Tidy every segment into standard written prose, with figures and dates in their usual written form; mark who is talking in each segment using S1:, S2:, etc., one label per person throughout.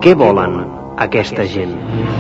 S1: què volen aquesta gent?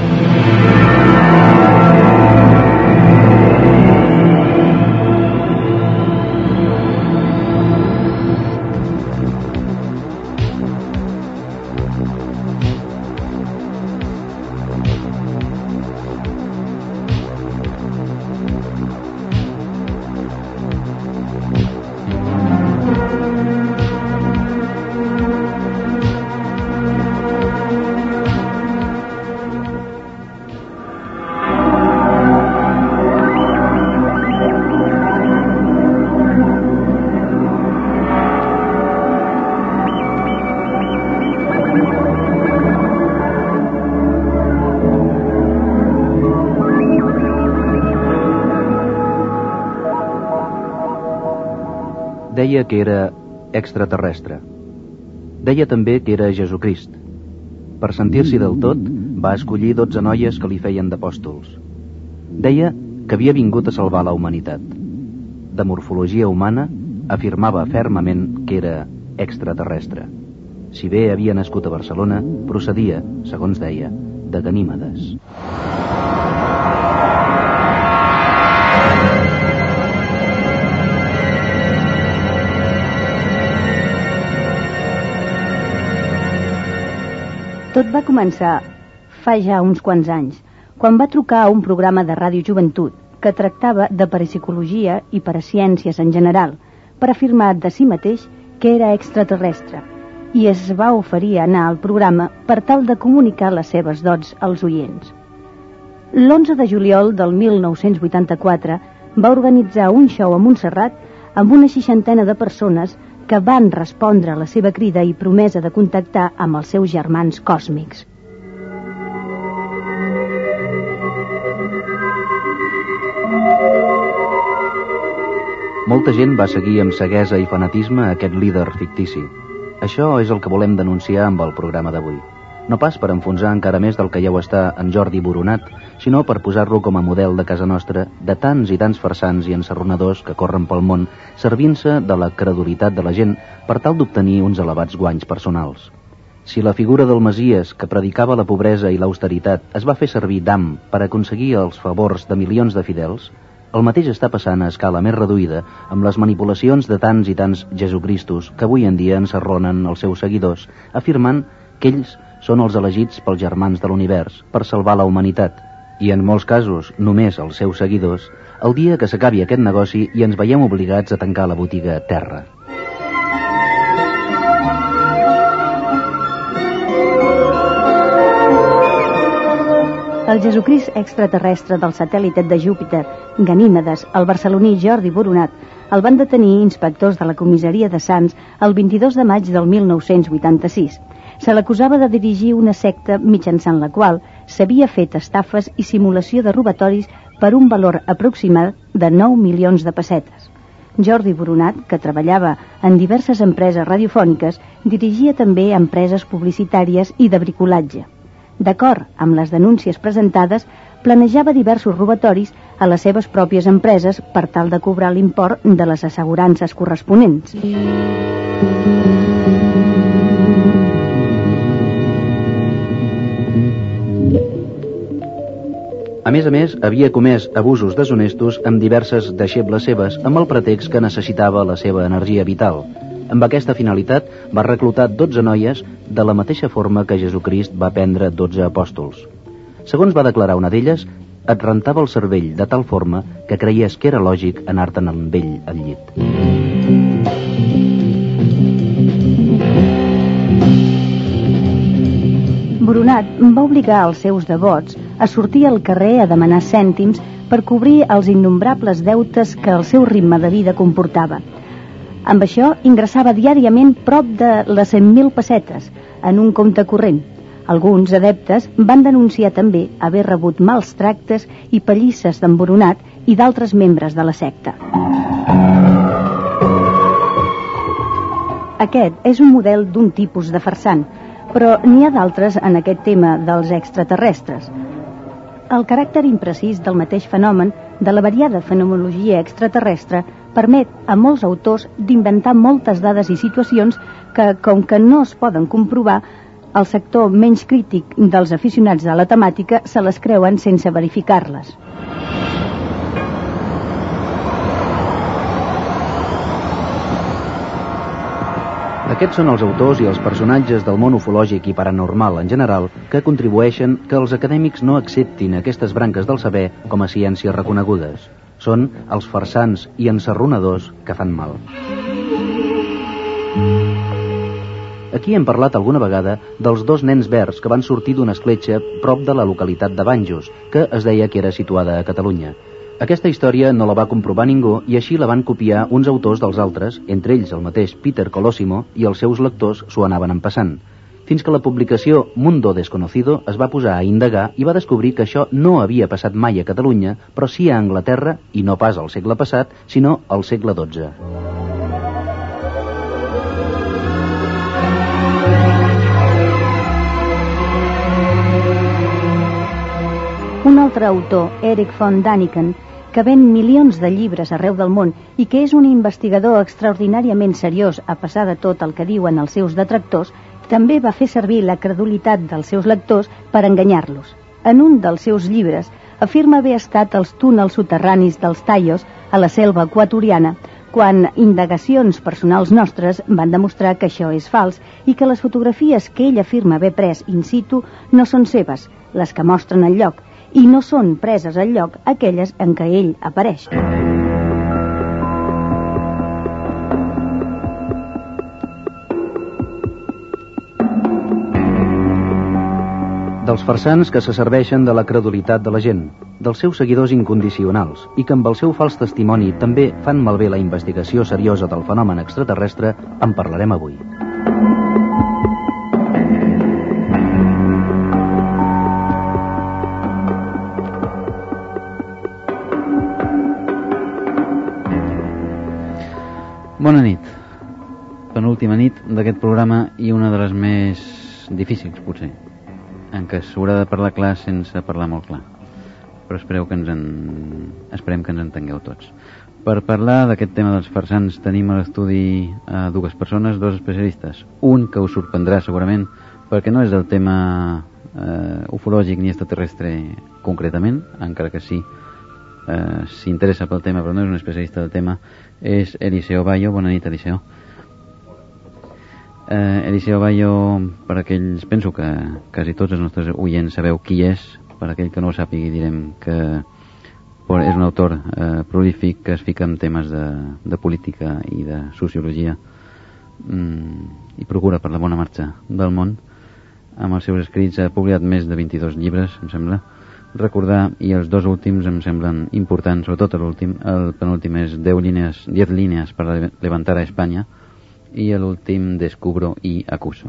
S2: Deia que era extraterrestre. Deia també que era Jesucrist. Per sentir-s'hi del tot, va escollir 12 noies que li feien d'apòstols. Deia que havia vingut a salvar la humanitat. De morfologia humana, afirmava fermament que era extraterrestre. Si bé havia nascut a Barcelona, procedia, segons deia, de Ganímedes.
S3: Tot va començar fa ja uns quants anys, quan va trucar a un programa de Ràdio Joventut que tractava de parapsicologia i paraciències en general, per afirmar de si mateix que era extraterrestre, i es va oferir a anar al programa per tal de comunicar les seves dots als oients. L'11 de juliol del 1984 va organitzar un show a Montserrat amb una 60 de persones que van respondre a la seva crida i promesa de contactar amb els seus germans còsmics.
S2: Molta gent va seguir amb ceguesa i fanatisme aquest líder fictici. Això és el que volem denunciar amb el programa d'avui. No pas per enfonsar encara més del que ja ho està en Jordi Boronat, sinó per posar-lo com a model de casa nostra de tants i tants farsants i ensarronadors que corren pel món servint-se de la credulitat de la gent per tal d'obtenir uns elevats guanys personals. Si la figura del Messies, que predicava la pobresa i l'austeritat, es va fer servir d'am per aconseguir els favors de milions de fidels, el mateix està passant a escala més reduïda amb les manipulacions de tants i tants Jesucristos que avui en dia ensarronen els seus seguidors, afirmant que ells són els elegits pels germans de l'univers per salvar la humanitat, i en molts casos només els seus seguidors, el dia que s'acabi aquest negoci i ens veiem obligats a tancar la botiga Terra.
S3: El Jesucrist extraterrestre del satèl·lit de Júpiter, Ganímedes, el barceloní Jordi Boronat, el van detenir inspectors de la comissaria de Sants el 22 de maig del 1986. Se l'acusava de dirigir una secta mitjançant la qual s'havia fet estafes i simulació de robatoris per un valor aproximat de 9 milions de pessetes. Jordi Boronat, que treballava en diverses empreses radiofòniques, dirigia també empreses publicitàries i de bricolatge. D'acord amb les denúncies presentades, planejava diversos robatoris a les seves pròpies empreses per tal de cobrar l'import de les assegurances corresponents.
S2: A més, havia comès abusos deshonestos amb diverses deixebles seves amb el pretext que necessitava la seva energia vital. Amb aquesta finalitat va reclutar 12 noies de la mateixa forma que Jesucrist va prendre 12 apòstols. Segons va declarar una d'elles, et rentava el cervell de tal forma que creies que era lògic anar-te'n amb ell al llit.
S3: Boronat va obligar els seus devots a sortir al carrer a demanar cèntims per cobrir els innombrables deutes que el seu ritme de vida comportava. Amb això ingressava diàriament prop de les 100.000 pessetes en un compte corrent. Alguns adeptes van denunciar també haver rebut mals tractes i pallisses d'en Boronat i d'altres membres de la secta. Aquest és un model d'un tipus de farsant, però n'hi ha d'altres en aquest tema dels extraterrestres. El caràcter imprecís del mateix fenomen, de la variada fenomenologia extraterrestre, permet a molts autors d'inventar moltes dades i situacions que, com que no es poden comprovar, El sector menys crític dels aficionats de la temàtica se les creuen sense verificar-les.
S2: Aquests són els autors i els personatges del món ufològic i paranormal en general que contribueixen que els acadèmics no acceptin aquestes branques del saber com a ciències reconegudes. Són els farsants i ensarronadors que fan mal. Aquí hem parlat alguna vegada dels 2 nens verds que van sortir d'una escletxa prop de la localitat de Banjos, que es deia que era situada a Catalunya. Aquesta història no la va comprovar ningú i així la van copiar uns autors dels altres, entre ells el mateix Peter Colosimo, i els seus lectors s'ho anaven empassant. Fins que la publicació Mundo Desconocido es va posar a indagar i va descobrir que això no havia passat mai a Catalunya, però sí a Anglaterra, i no pas al segle passat, sinó al segle XII.
S3: Un altre autor, Eric von Daniken, que ven milions de llibres arreu del món i que és un investigador extraordinàriament seriós a pesar de tot el que diuen els seus detractors, també va fer servir la credulitat dels seus lectors per enganyar-los. En un dels seus llibres afirma haver estat als túnels soterranis dels Tayos, a la selva equatoriana, quan indagacions personals nostres van demostrar que això és fals i que les fotografies que ell afirma haver pres in situ no són seves, les que mostren el lloc, i no són preses al lloc aquelles en què ell apareix.
S2: Dels farsants que se serveixen de la credulitat de la gent, dels seus seguidors incondicionals i que amb el seu fals testimoni també fan malbé la investigació seriosa del fenomen extraterrestre, en parlarem avui.
S4: Bona nit. Penúltima nit d'aquest programa i una de les més difícils, potser, en què s'haurà de parlar clar sense parlar molt clar. Però esperem que ens entengueu tots. Per parlar d'aquest tema dels farsants tenim a l'estudi dues persones, 2 especialistes. Un que us sorprendrà segurament perquè no és el tema ufològic ni extraterrestre concretament, encara que sí s'interessa pel tema però no és un especialista del tema, és Eliseo Bayo. Bona nit, Eliseo. Eliseo Bayo, per aquells, penso que quasi tots els nostres oients sabeu qui és. Per aquell que no ho sàpigui direm que és un autor prolífic que es fica en temes de política i de sociologia i procura per la bona marxa del món. Amb els seus escrits ha publicat més de 22 llibres, em sembla recordar, i els 2 últims em semblen importants, sobretot l'últim. El penúltim és 10 líneas per levantar a Espanya i l'últim Descubro i Acuso.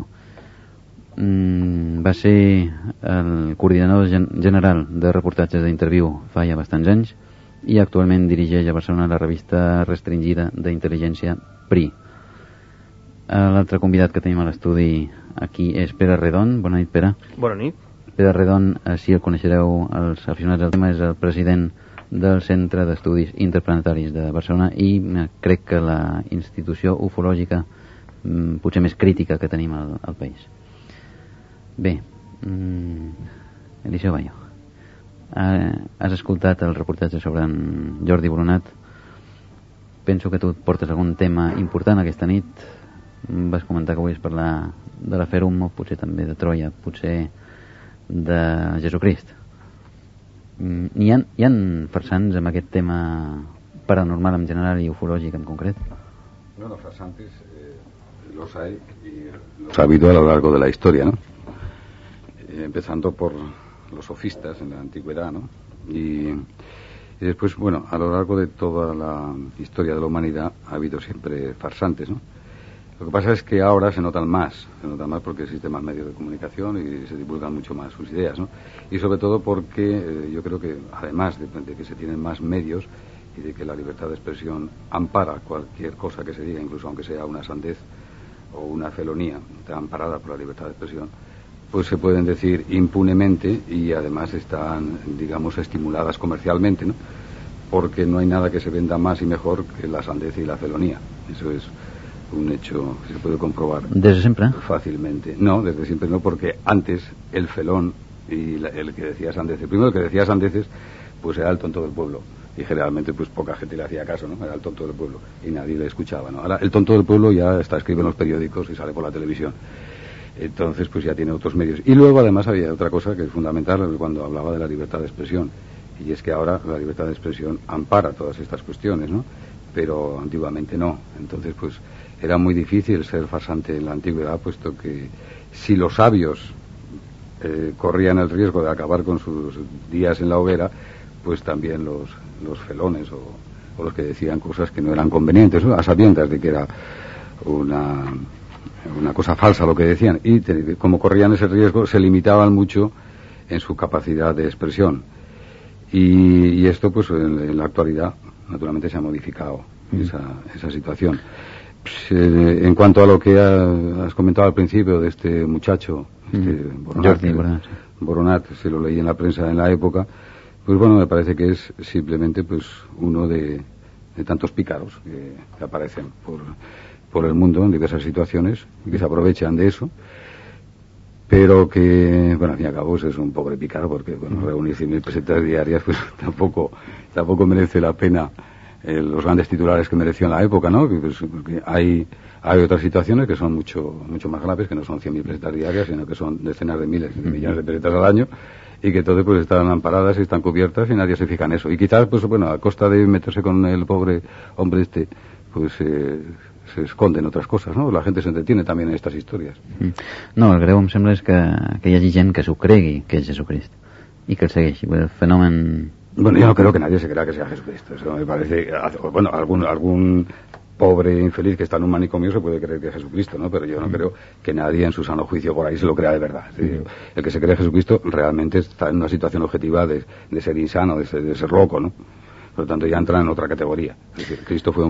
S4: Va ser el coordinador general de reportatges d'Interviu fa ja bastants anys i actualment dirigeix a Barcelona la revista restringida d'intel·ligència PRI. L'altre convidat que tenim a l'estudi aquí és Pere Redon. Bona nit, Pere.
S1: Bona nit.
S4: Pere Redon, si el coneixereu els aficionats al tema, és el president del Centre d'Estudis Interplanetaris de Barcelona i crec que la institució ufològica potser més crítica que tenim al país. Bé, Eliseo Bayo, has escoltat el reportatge sobre en Jordi Boronat. Penso que tu et portes algun tema important aquesta nit. Vas comentar que volies parlar de l'afer Hummo, potser també de Troia, potser de Jesucrist. Hi ha farsants amb aquest tema paranormal en general y ufològic en concret?
S5: Bueno, farsantes los hay y los ha habido a lo largo de la historia, ¿no? Empezando por los sofistas en la antigüedad, ¿no? Y después, bueno, a lo largo de toda la historia de la humanidad ha habido siempre farsantes, ¿no? Lo que pasa es que ahora se notan más porque existen más medios de comunicación y se divulgan mucho más sus ideas, ¿no? Y sobre todo porque yo creo que, además de que se tienen más medios y de que la libertad de expresión ampara cualquier cosa que se diga, incluso aunque sea una sandez o una felonía, está amparada por la libertad de expresión, pues se pueden decir impunemente y además están, digamos, estimuladas comercialmente, ¿no? Porque no hay nada que se venda más y mejor que la sandez y la felonía. Eso es un hecho que se puede comprobar.
S4: ¿Desde siempre?
S5: Fácilmente. No, desde siempre no, porque antes el felón y el que decía sandeces, primero el que decía sandeces, pues era el tonto del pueblo. Y generalmente pues poca gente le hacía caso, ¿no? Era el tonto del pueblo y nadie le escuchaba, ¿no? Ahora el tonto del pueblo ya está escrito en los periódicos y sale por la televisión. Entonces pues ya tiene otros medios. Y luego además había otra cosa que es fundamental cuando hablaba de la libertad de expresión. Y es que ahora la libertad de expresión ampara todas estas cuestiones, ¿no? Pero antiguamente no. Entonces pues era muy difícil ser farsante en la antigüedad, puesto que si los sabios corrían el riesgo de acabar con sus días en la hoguera, pues también los felones o los que decían cosas que no eran convenientes, ¿no? A sabiendas de que era una cosa falsa lo que decían, y como corrían ese riesgo se limitaban mucho en su capacidad de expresión, y esto pues en la actualidad naturalmente se ha modificado esa situación. Pues, en cuanto a lo que has comentado al principio de este muchacho, Boronat, se lo leí en la prensa en la época, pues bueno, me parece que es simplemente pues uno de tantos pícaros que aparecen por el mundo en diversas situaciones y que se aprovechan de eso, pero que, bueno, al fin y al cabo es un pobre pícaro, porque bueno, reunir 100.000 pesetas diarias pues tampoco merece la pena los grandes titulares que mereció en la época, ¿no? Pues, porque hay otras situaciones que son mucho más graves, que no son 100.000 pesetas diarias, sino que son decenas de miles de millones de pesetas al año, y que todas pues están amparadas y están cubiertas y nadie se fija en eso. Y quizás, pues bueno, a costa de meterse con el pobre hombre pues se esconden otras cosas, ¿no? La gente se entretiene también en estas historias.
S4: No, el greu em sembla és que hi hagi gent que s'ho cregui que és Jesucrist i que el segueixi. El fenomen...
S5: Bueno, yo no creo que nadie se crea que sea Jesucristo. Eso me parece... Bueno, algún pobre infeliz que está en un manicomio se puede creer que es Jesucristo, ¿no? Pero yo no creo que nadie en su sano juicio por ahí se lo crea de verdad. ¿Sí? El que se cree Jesucristo realmente está en una situación objetiva de ser insano, de ser loco, ¿no? Por lo tanto ya entra en otra categoría. Es decir, Cristo fue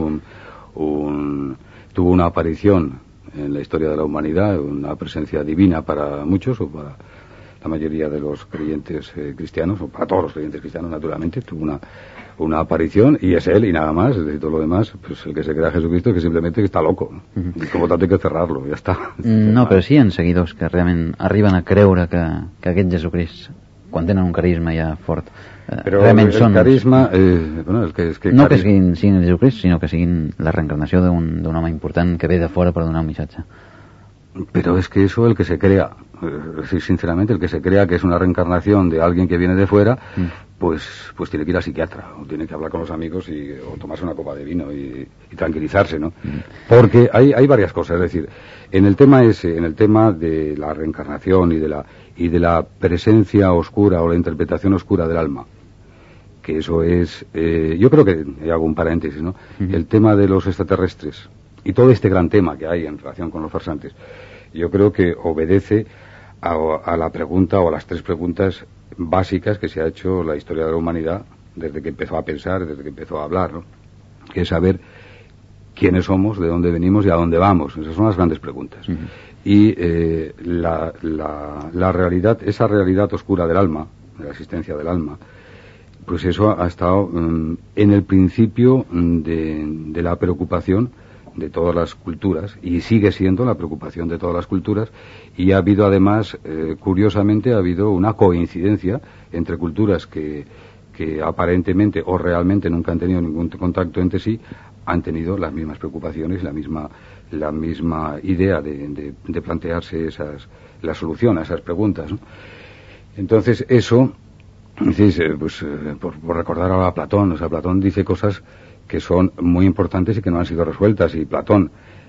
S5: tuvo una aparición en la historia de la humanidad, una presencia divina para muchos, o para la mayoría de los creyentes cristianos, o para todos los creyentes cristianos naturalmente, tuvo una aparición, y es él y nada más. Es decir, todo lo demás, pues el que se crea Jesucristo es que simplemente está loco, ¿no? Y como tanto hay que cerrarlo, ya está.
S4: No, però sí hi ha seguidors que realment arriben a creure que aquest Jesucrist, quan tenen un carisma ja fort, realment
S5: el
S4: són...
S5: carisma, bueno, és que
S4: no que siguin Jesucrist, sinó que siguin la reencarnació d'un home important que ve de fora per donar un missatge.
S5: Pero es que eso, el que se crea, sinceramente, el que se crea que es una reencarnación de alguien que viene de fuera, pues tiene que ir al psiquiatra, o tiene que hablar con los amigos o tomarse una copa de vino y tranquilizarse, ¿no? Porque hay varias cosas. Es decir, en el tema de la reencarnación y de la presencia oscura o la interpretación oscura del alma, que eso es, yo creo que hago un paréntesis, ¿no? El tema de los extraterrestres y todo este gran tema que hay en relación con los farsantes, yo creo que obedece a la pregunta o a las tres preguntas básicas que se ha hecho la historia de la humanidad desde que empezó a pensar, desde que empezó a hablar, ¿no? Que es saber quiénes somos, de dónde venimos y a dónde vamos. Esas son las grandes preguntas. Y la realidad, esa realidad oscura del alma, de la existencia del alma, pues eso ha estado en el principio de la preocupación de todas las culturas, y sigue siendo la preocupación de todas las culturas, y ha habido además, curiosamente, ha habido una coincidencia entre culturas que aparentemente o realmente nunca han tenido ningún contacto entre sí, han tenido las mismas preocupaciones, la misma idea de plantearse la solución a esas preguntas, ¿no? Entonces eso, pues, por recordar ahora a Platón, o sea, Platón dice cosas que son muy importantes y que no han sido resueltas, y Platón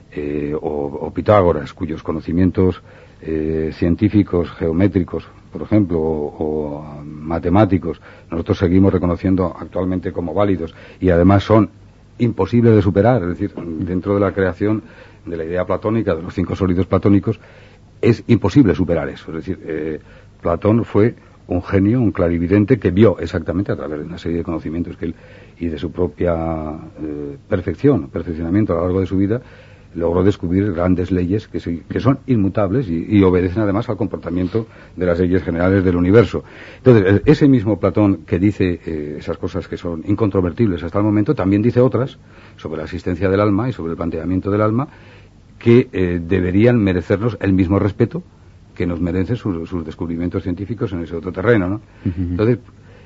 S5: o Pitágoras, cuyos conocimientos científicos, geométricos, por ejemplo, o matemáticos, nosotros seguimos reconociendo actualmente como válidos, y además son imposibles de superar. Es decir, dentro de la creación de la idea platónica, de los 5 sólidos platónicos, es imposible superar eso. Es decir, Platón fue un genio, un clarividente, que vio exactamente a través de una serie de conocimientos que él, y de su propia perfeccionamiento a lo largo de su vida, logró descubrir grandes leyes que son inmutables y obedecen además al comportamiento de las leyes generales del universo. Entonces, ese mismo Platón que dice esas cosas que son incontrovertibles hasta el momento, también dice otras sobre la existencia del alma y sobre el planteamiento del alma, que deberían merecernos el mismo respeto que nos merecen sus descubrimientos científicos en ese otro terreno, ¿no? Entonces,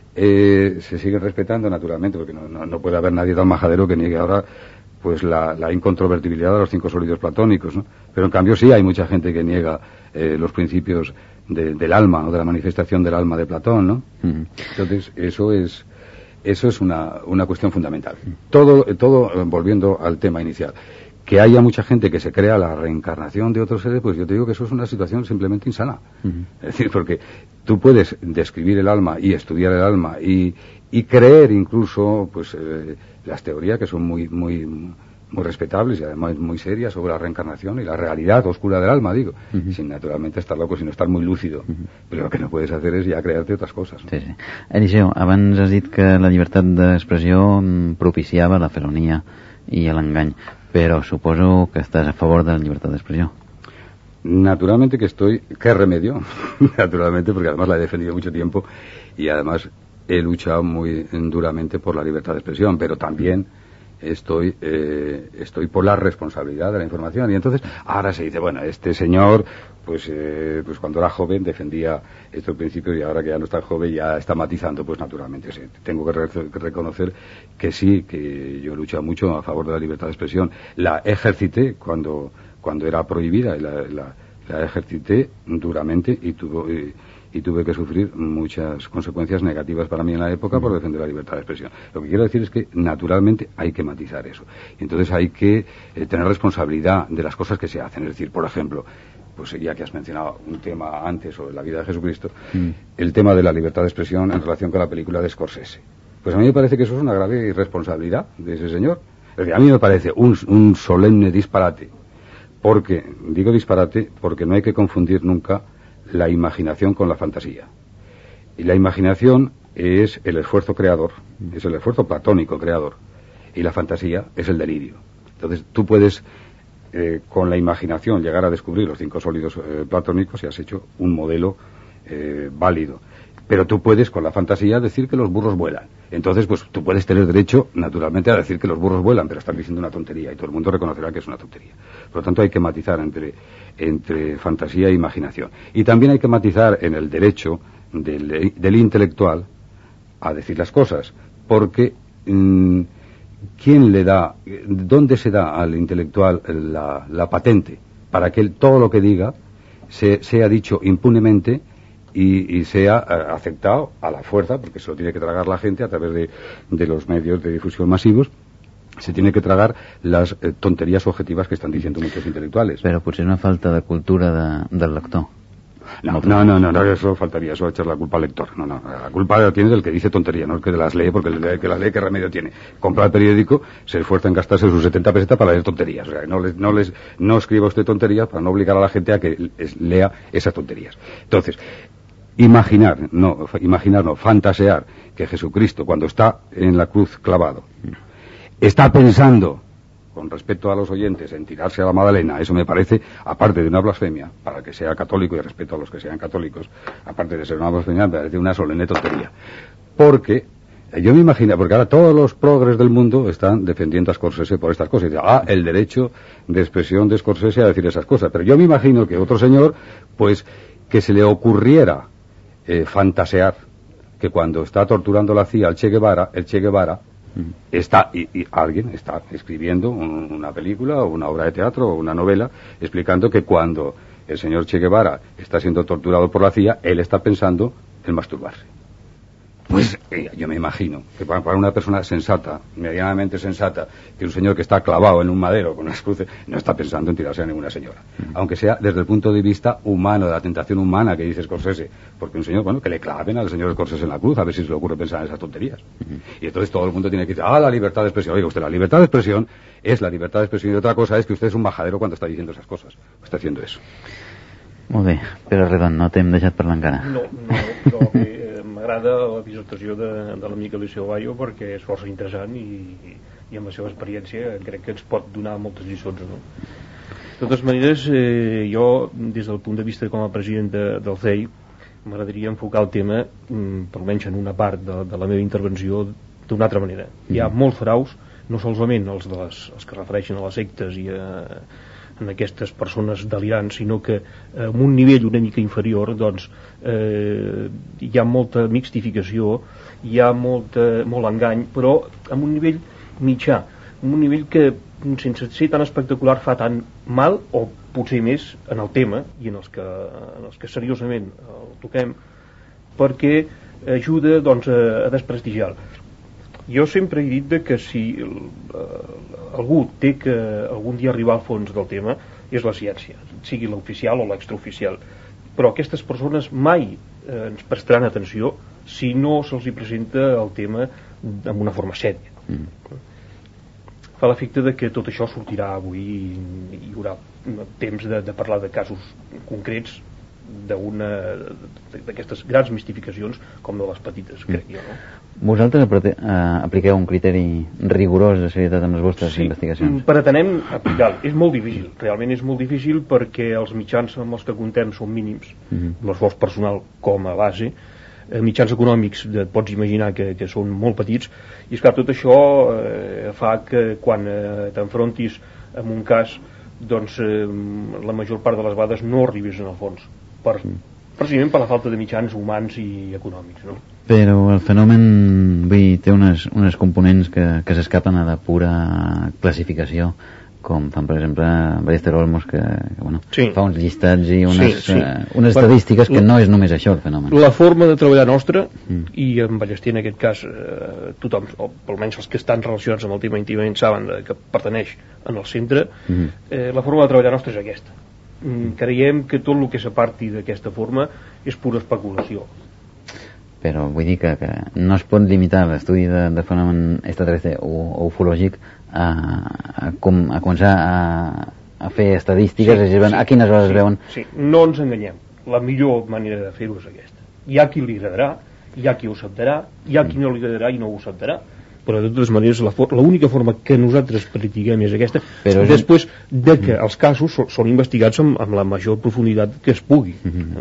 S5: se sigue respetando naturalmente, porque no puede haber nadie tan majadero que niegue ahora pues la incontrovertibilidad de los 5 sólidos platónicos, ¿no? Pero en cambio sí hay mucha gente que niega los principios del alma, o de la manifestación del alma de Platón, ¿no? Entonces eso es una cuestión fundamental. Todo volviendo al tema inicial, que haya mucha gente que se crea la reencarnación de otros seres, pues yo te digo que eso es una situación simplemente insana. Es decir, porque tú puedes describir el alma y estudiar el alma y creer incluso pues las teorías que son muy respetables y además muy serias sobre la reencarnación y la realidad oscura del alma, digo, sin naturalmente estar loco, sino estar muy lúcido. Però lo que no puedes hacer es ya crearte otras cosas, ¿no?
S4: Sí. Eliseu, abans has dit que la llibertat d'expressió propiciava la felonia i l'engany, però suposo que estàs a favor de la llibertat d'expressió.
S5: Naturalmente que estoy, ¿qué remedio? Naturalmente, porque además la he defendido mucho tiempo y además he luchado muy duramente por la libertad de expresión, pero también estoy por la responsabilidad de la información. Y entonces ahora se dice, bueno, este señor pues cuando era joven defendía estos principios y ahora que ya no está joven ya está matizando. Pues naturalmente sí, tengo que reconocer que sí, que yo he luchado mucho a favor de la libertad de expresión. La ejercité cuando era prohibida y la ejercité duramente y tuve que sufrir muchas consecuencias negativas para mí en la época por defender la libertad de expresión. Lo que quiero decir es que naturalmente hay que matizar eso. Y entonces hay que tener responsabilidad de las cosas que se hacen. Es decir, por ejemplo, pues ya que has mencionado un tema antes sobre la vida de Jesucristo, el tema de la libertad de expresión en relación con la película de Scorsese. Pues a mí me parece que eso es una grave irresponsabilidad de ese señor. Es decir, a mí me parece un solemne disparate. Porque, digo disparate, porque no hay que confundir nunca la imaginación con la fantasía. Y la imaginación es el esfuerzo creador, es el esfuerzo platónico creador, y la fantasía es el delirio. Entonces tú puedes con la imaginación llegar a descubrir los 5 sólidos platónicos y has hecho un modelo válido. Pero tú puedes con la fantasía decir que los burros vuelan. Entonces pues tú puedes tener derecho naturalmente a decir que los burros vuelan, pero estás diciendo una tontería y todo el mundo reconocerá que es una tontería. Por lo tanto hay que matizar entre fantasía e imaginación. Y también hay que matizar en el derecho del intelectual a decir las cosas, porque ¿quién le da, dónde se da al intelectual la patente para que todo lo que diga sea dicho impunemente y sea aceptado a la fuerza, porque eso lo tiene que tragar la gente a través de los medios de difusión masivos? Se tiene que tragar las tonterías objetivas que están diciendo muchos intelectuales.
S4: Però potser una falta de cultura del lector.
S5: No, eso faltaría, eso echar la culpa al lector. No, la culpa la tiene del que dice tontería, no el que las lee, porque el que las lee, ¿qué remedio tiene? Compra el periódico, se esfuerza en gastarse sus 70 pesetas para leer tonterías. O sea, no escriba usted tonterías para no obligar a la gente a que lea esas tonterías. Entonces, fantasear que Jesucristo, cuando está en la cruz clavado, está pensando, con respecto a los oyentes, en tirarse a la Magdalena, eso me parece, aparte de una blasfemia, para el que sea católico y respeto a los que sean católicos, aparte de ser una blasfemia, me parece una solemne tontería. Porque yo me imagino, porque ahora todos los progres del mundo están defendiendo a Scorsese por estas cosas. Y dicen, el derecho de expresión de Scorsese a decir esas cosas. Pero yo me imagino que otro señor, pues, que se le ocurriera fantasear que cuando está torturando la CIA al Che Guevara, el Che Guevara está y alguien está escribiendo una película o una obra de teatro o una novela explicando que cuando el señor Che Guevara está siendo torturado por la CIA, él está pensando en masturbarse. Pues yo me imagino que para una persona sensata, medianamente sensata, que un señor que está clavado en un madero con unas cruces no está pensando en tirarse a ninguna señora, aunque sea desde el punto de vista humano, de la tentación humana que dice Scorsese, porque un señor, bueno, que le claven al señor Scorsese en la cruz a ver si se le ocurre pensar en esas tonterías. Y entonces todo el mundo tiene que decir, la libertad de expresión. Oiga usted, la libertad de expresión es la libertad de expresión, y otra cosa es que usted es un majadero cuando está diciendo esas cosas, está haciendo eso.
S4: Molt bé, Pere Redon, no t'hem deixat parlar encara.
S1: No, però bé, m'agrada la dissertació de l'amic Eliseu Bayo perquè és força interessant i amb la seva experiència crec que ens pot donar moltes lliçons, no? De totes maneres, jo, des del punt de vista com a president del CEI, m'agradaria enfocar el tema, per almenys en una part de la meva intervenció, d'una altra manera. Hi ha molts fraus, no solament els que refereixen a les sectes i a en aquestes persones delirants, sinó que en un nivell una mica inferior doncs hi ha molta mixtificació, hi ha molt engany, però en un nivell mitjà, en un nivell que sense ser tan espectacular fa tant mal, o potser més en el tema i en els que seriosament el toquem, perquè ajuda doncs a desprestigiar. Jo sempre he dit que si algú té que algun dia arribar al fons del tema és la ciència, sigui l'oficial o l'extraoficial, però aquestes persones mai ens prestaran atenció si no se'ls hi presenta el tema amb una forma sèria. Fa l'efecte que tot això sortirà avui i hi haurà temps de parlar de casos concrets d'aquestes grans mistificacions com de les petites, crec jo, no?
S4: Vosaltres apliqueu un criteri rigorós de serietat amb les vostres investigacions?
S1: Pretenem aplicar-lo. És molt difícil, realment és molt difícil, perquè els mitjans amb els que comptem són mínims, l'esforç personal com a base, mitjans econòmics et pots imaginar que són molt petits, i esclar, tot això fa que quan t'enfrontis amb un cas doncs la major part de les vegades no arribis en el fons, precisament per la falta de mitjans humans i econòmics, no?
S4: Però el fenomen té unes components que s'escapen a la pura classificació, com fan per exemple Ballester Olmos, que fa uns llistats i unes estadístiques que no és només això el fenomen.
S1: La forma de treballar nostra, i en Ballester en aquest cas tothom, o almenys els que estan relacionats amb el tema íntimament saben que pertaneix en el centre, la forma de treballar nostra és aquesta. Creiem que tot el que s'aparti d'aquesta forma és pura especulació.
S4: Però vull dir que no es pot limitar l'estudi de fenomen extraterrestre o ufològic a començar a fer estadístiques, a quines hores veuen.
S1: Sí, no ens enganyem, la millor manera de fer-ho és aquesta. Hi ha qui li agradarà, hi ha qui ho acceptarà, hi ha qui no li agradarà i no ho acceptarà, però de totes maneres l'única forma que nosaltres practiquem és aquesta, després de que els casos són investigats amb la major profunditat que es pugui.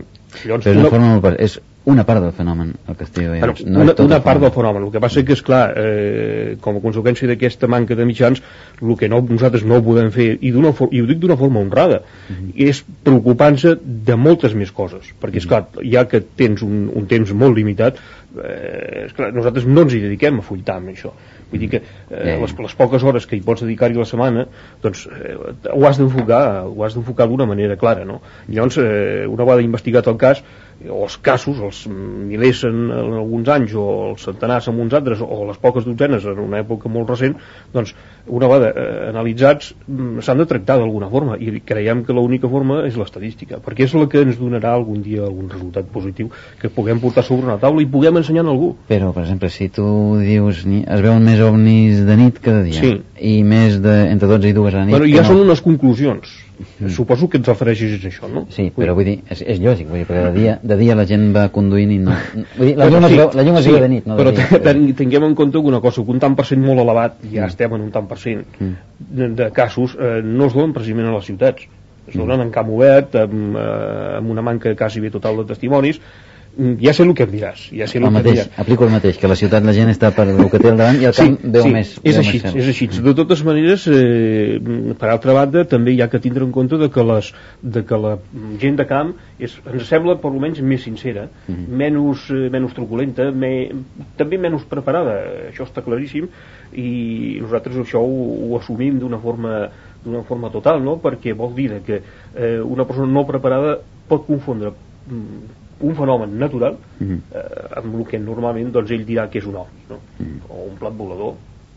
S4: Però és una part del fenomen el que esteu veient.
S1: Una part del fenomen. El que passa que, esclar, com a conseqüència d'aquesta manca de mitjans, el que nosaltres no ho podem fer, i ho dic d'una forma honrada, és preocupar-se de moltes més coses, perquè, esclar, ja que tens un temps molt limitat, esclar, nosaltres no ens hi dediquem a fultar amb això. Vull dir que les poques hores que hi pots dedicar-hi a la setmana, doncs ho has d'enfocar d'una manera clara, no? Llavors, una vegada investigat el cas, o els casos, els milers en alguns anys, o els centenars en uns altres, o les poques dotzenes en una època molt recent, doncs una vegada analitzats s'han de tractar d'alguna forma, i creiem que l'única forma és l'estadística, perquè és la que ens donarà algun dia algun resultat positiu que puguem portar sobre una taula i puguem ensenyar a algú.
S4: Però, per exemple, si tu dius es veuen més ovnis de nit cada dia, i més entre 12 i 2 a la nit...
S1: Bueno, ja són unes conclusions. Suposo que ens refereixis a això, no?
S4: Sí, però vull dir, és lògic, perquè de dia la gent va conduint i no... Vull dir, la llum es veu de nit, no?
S1: Però tinguem en compte una cosa, que un tant per cent molt elevat, ja estem en un tant per cent de casos, no es donen precisament a les ciutats, es donen en camp obert, amb una manca quasi bé total de testimonis. Ja sé el que em diràs,
S4: aplico el mateix, que a la ciutat la gent està per el que té al davant i al camp veu més.
S1: És així. De totes maneres, per altra banda, també hi ha que tindre en compte de que la gent de camp ens sembla per almenys més sincera, menys truculenta, també menys preparada, això està claríssim, i nosaltres això ho assumim d'una forma total, no? Perquè vol dir que una persona no preparada pot confondre un fenomen natural amb el que normalment doncs, ell dirà que és un ovni, no? O un plat volador.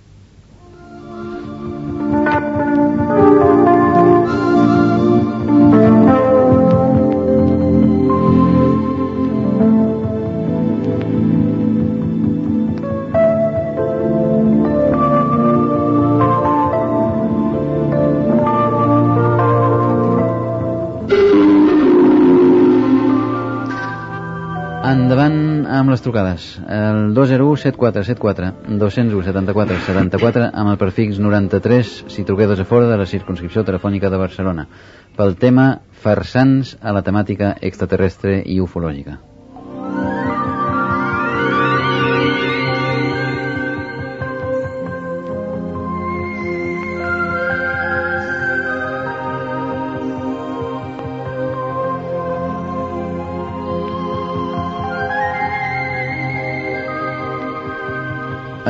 S4: Endavant amb les trucades. El 201-7474 201 74 74 amb el prefix 93 si truqueu des de fora de la circumscripció telefònica de Barcelona pel tema farsants a la temàtica extraterrestre i ufològica.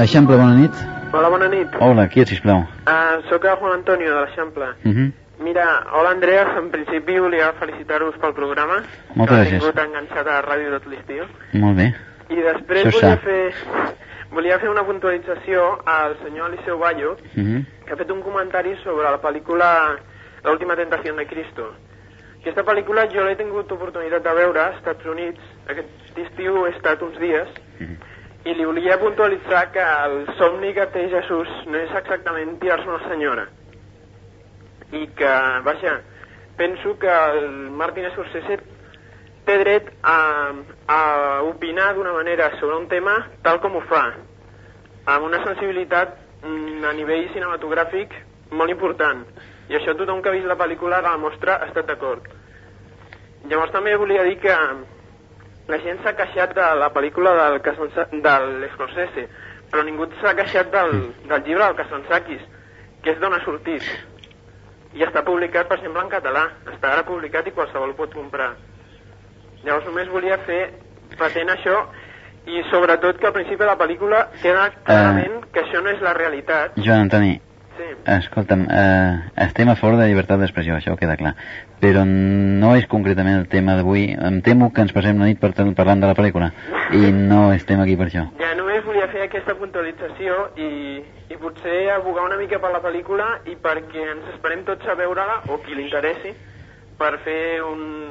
S4: Eixample, bona nit.
S6: Hola, bona nit.
S4: Hola, qui ets, sisplau?
S6: Soc el Juan Antonio, de l'Eixample. Mira, hola Andreas, en principi volia felicitar-vos pel programa.
S4: Moltes gràcies.
S6: Que he tingut enganxat a ràdio tot l'estiu.
S4: Molt bé.
S6: I després volia fer una puntualització al senyor Eliseu Bayo, que ha fet un comentari sobre la pel·lícula La última tentació de Cristo. Aquesta pel·lícula jo l'he tingut oportunitat de veure als Estats Units. Aquest estiu he estat uns dies i li volia puntualitzar que el somni que té Jesús no és exactament tirar-se una senyora. I que, vaja, penso que el Martin Scorsese té dret a opinar d'una manera sobre un tema tal com ho fa, amb una sensibilitat a nivell cinematogràfic molt important. I això tothom que ha vist la pel·lícula de la mostra ha estat d'acord. Llavors també volia dir que la gent s'ha queixat de la pel·lícula de l'Scorsese, però ningú s'ha queixat del llibre del Kazantzakis, que és d'on ha sortit. I està publicat, per exemple, en català. Està ara publicat i qualsevol pot comprar. Llavors només volia fer patent això i sobretot que al principi de la pel·lícula queda clarament que això no és la realitat.
S4: Joan Antoni,
S6: sí.
S4: Escolta'm, estem a favor de llibertat d'expressió, això queda clar, però no és concretament el tema d'avui. Em temo que ens passem la nit parlant de la pel·lícula i no estem aquí per això.
S6: Ja només volia fer aquesta puntualització i potser abogar una mica per la pel·lícula i perquè ens esperem tots a veure-la, o qui li interessi, per fer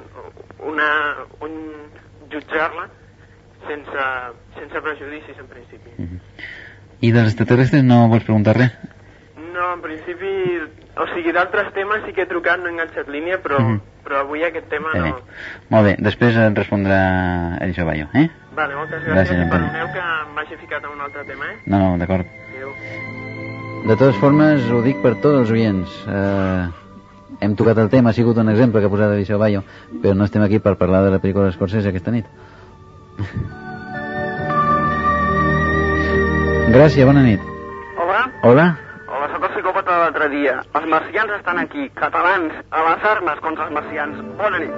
S6: jutjar-la sense prejudicis en principi.
S4: I dels extraterrestres no vols preguntar res?
S6: No, en principi, o sigui, d'altres temes sí que he trucat, no he enganxat línia, però avui aquest tema no.
S4: Molt bé, després et respondrà Eliseu Bayo,
S6: Vale, moltes gràcies i perdoneu que m'hagi ficat en un altre tema,
S4: No, d'acord.
S6: Adéu.
S4: De totes formes, ho dic per tots els oients. Hem tocat el tema, ha sigut un exemple que ha posat Eliseu Bayo, però no estem aquí per parlar de la pel·lícula d'Scorsese aquesta nit. Gràcies, bona nit.
S6: Hola?
S4: Hola?
S6: Hola, sóc el psicòpata de l'altre dia. Els marcians estan aquí, catalans, a les armes contra els marcians. Bona nit.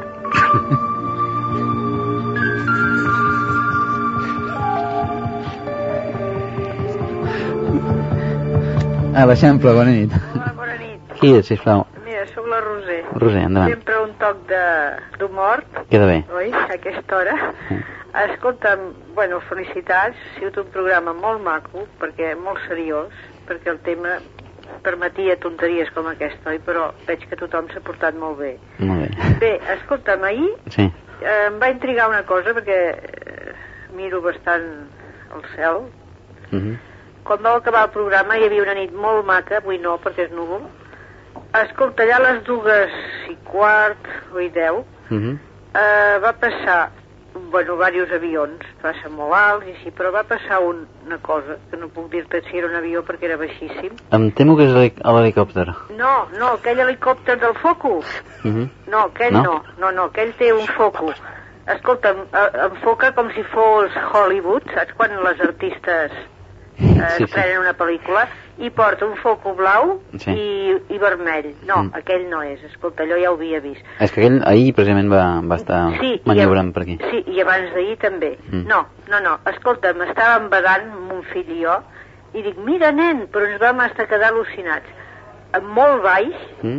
S4: A l'Eixample, bona nit.
S7: Hola, bona nit.
S4: Qui ets, sisplau?
S7: Mira, sóc la Roser.
S4: Roser, endavant.
S7: Sempre un toc d'humor.
S4: Queda bé.
S7: Oi? A aquesta hora. Escolta'm, bueno, felicitats. Ha sigut un programa molt maco, perquè molt seriós, perquè el tema permetia tonteries com aquesta, oi? Però veig que tothom s'ha portat molt bé.
S4: Molt bé.
S7: Bé, escolta'm, ahir em va intrigar una cosa, perquè miro bastant el cel. Quan vau acabar el programa hi havia una nit molt maca, avui no, perquè és núvol. Escolta, allà a les 2:15 o 10 va passar, bueno, diversos avions, va ser molt alts i sí, però va passar una cosa, que no puc dir-te si era un avió perquè era baixíssim.
S4: Em temo que és l'helicòpter.
S7: No, aquell helicòpter del Focus. No, aquell no, aquell té un Focus. Escolta, enfoca com si fos Hollywood, saps quan les artistes prenen una pel·lícula i porta un foco blau i vermell. No, aquell no és. Escolta, allò ja ho havia vist.
S4: És que aquell ahir precisament va estar maniobrant per aquí.
S7: Sí, i abans d'ahir també. No. Escolta, m'estàvem badant, mon fill i jo, i dic, mira, nen, però ens vam estar quedar al·lucinats. Molt baix,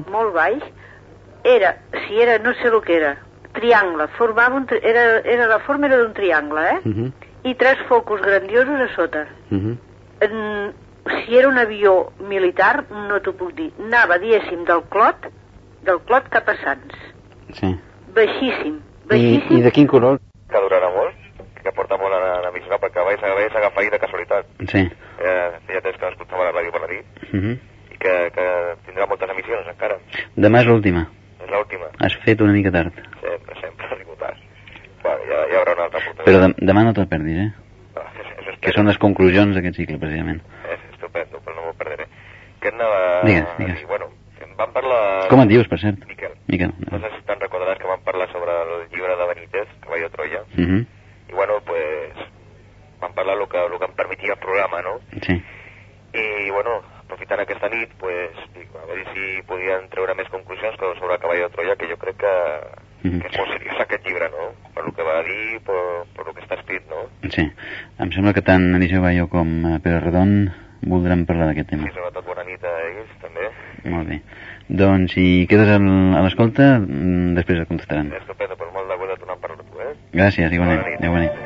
S7: era, no sé el que era, triangle, era la forma era d'un triangle, i 3 focus grandiosos a sota. Si era un avió militar, no t'ho puc dir. Anava, diguéssim, del clot cap a Sants.
S4: Sí.
S7: Baixíssim.
S4: I de quin color?
S8: Que durarà molt, que porta molt a missionar, perquè vaig agafar ahir de casualitat.
S4: Sí.
S8: Feia temps que escoltava la ràdio per la nit, i que tindrà moltes emissions encara.
S4: Demà és l'última.
S8: És l'última.
S4: Has fet una mica tard.
S8: Sempre ha arribat tard. Bueno, ja hi haurà una altra oportunitat.
S4: Però demà no te'l perdis, que són les conclusions d'aquest cicle, precisament.
S8: És estupendo, però no m'ho perderé. Que anava...
S4: Digues.
S8: I, bueno, vam parlar...
S4: Com et dius, per cert?
S8: Miquel. No sé si te'n recordaràs que vam parlar sobre el llibre de Benítez, Caballo de Troya. I, bueno, pues... vam parlar el que em permetia el programa, no?
S4: Sí.
S8: I, bueno, aprofitant aquesta nit, pues, dic, a veure si podien treure més conclusions sobre Caballo de Troya, que jo crec que és molt seriós aquest llibre, no? Per el que va dir, per el que està escrit, no?
S4: Sí. Em sembla que tant Eliseu Bayo com Pere Redon voldran parlar d'aquest tema.
S8: Sí, sobretot bona nit a ells, també.
S4: Molt bé. Doncs si quedes a l'escolta, després et contestaran.
S8: Estupendo, pues molt de gust de tornar a parlar tu,
S4: Gràcies, igualment. Bona nit.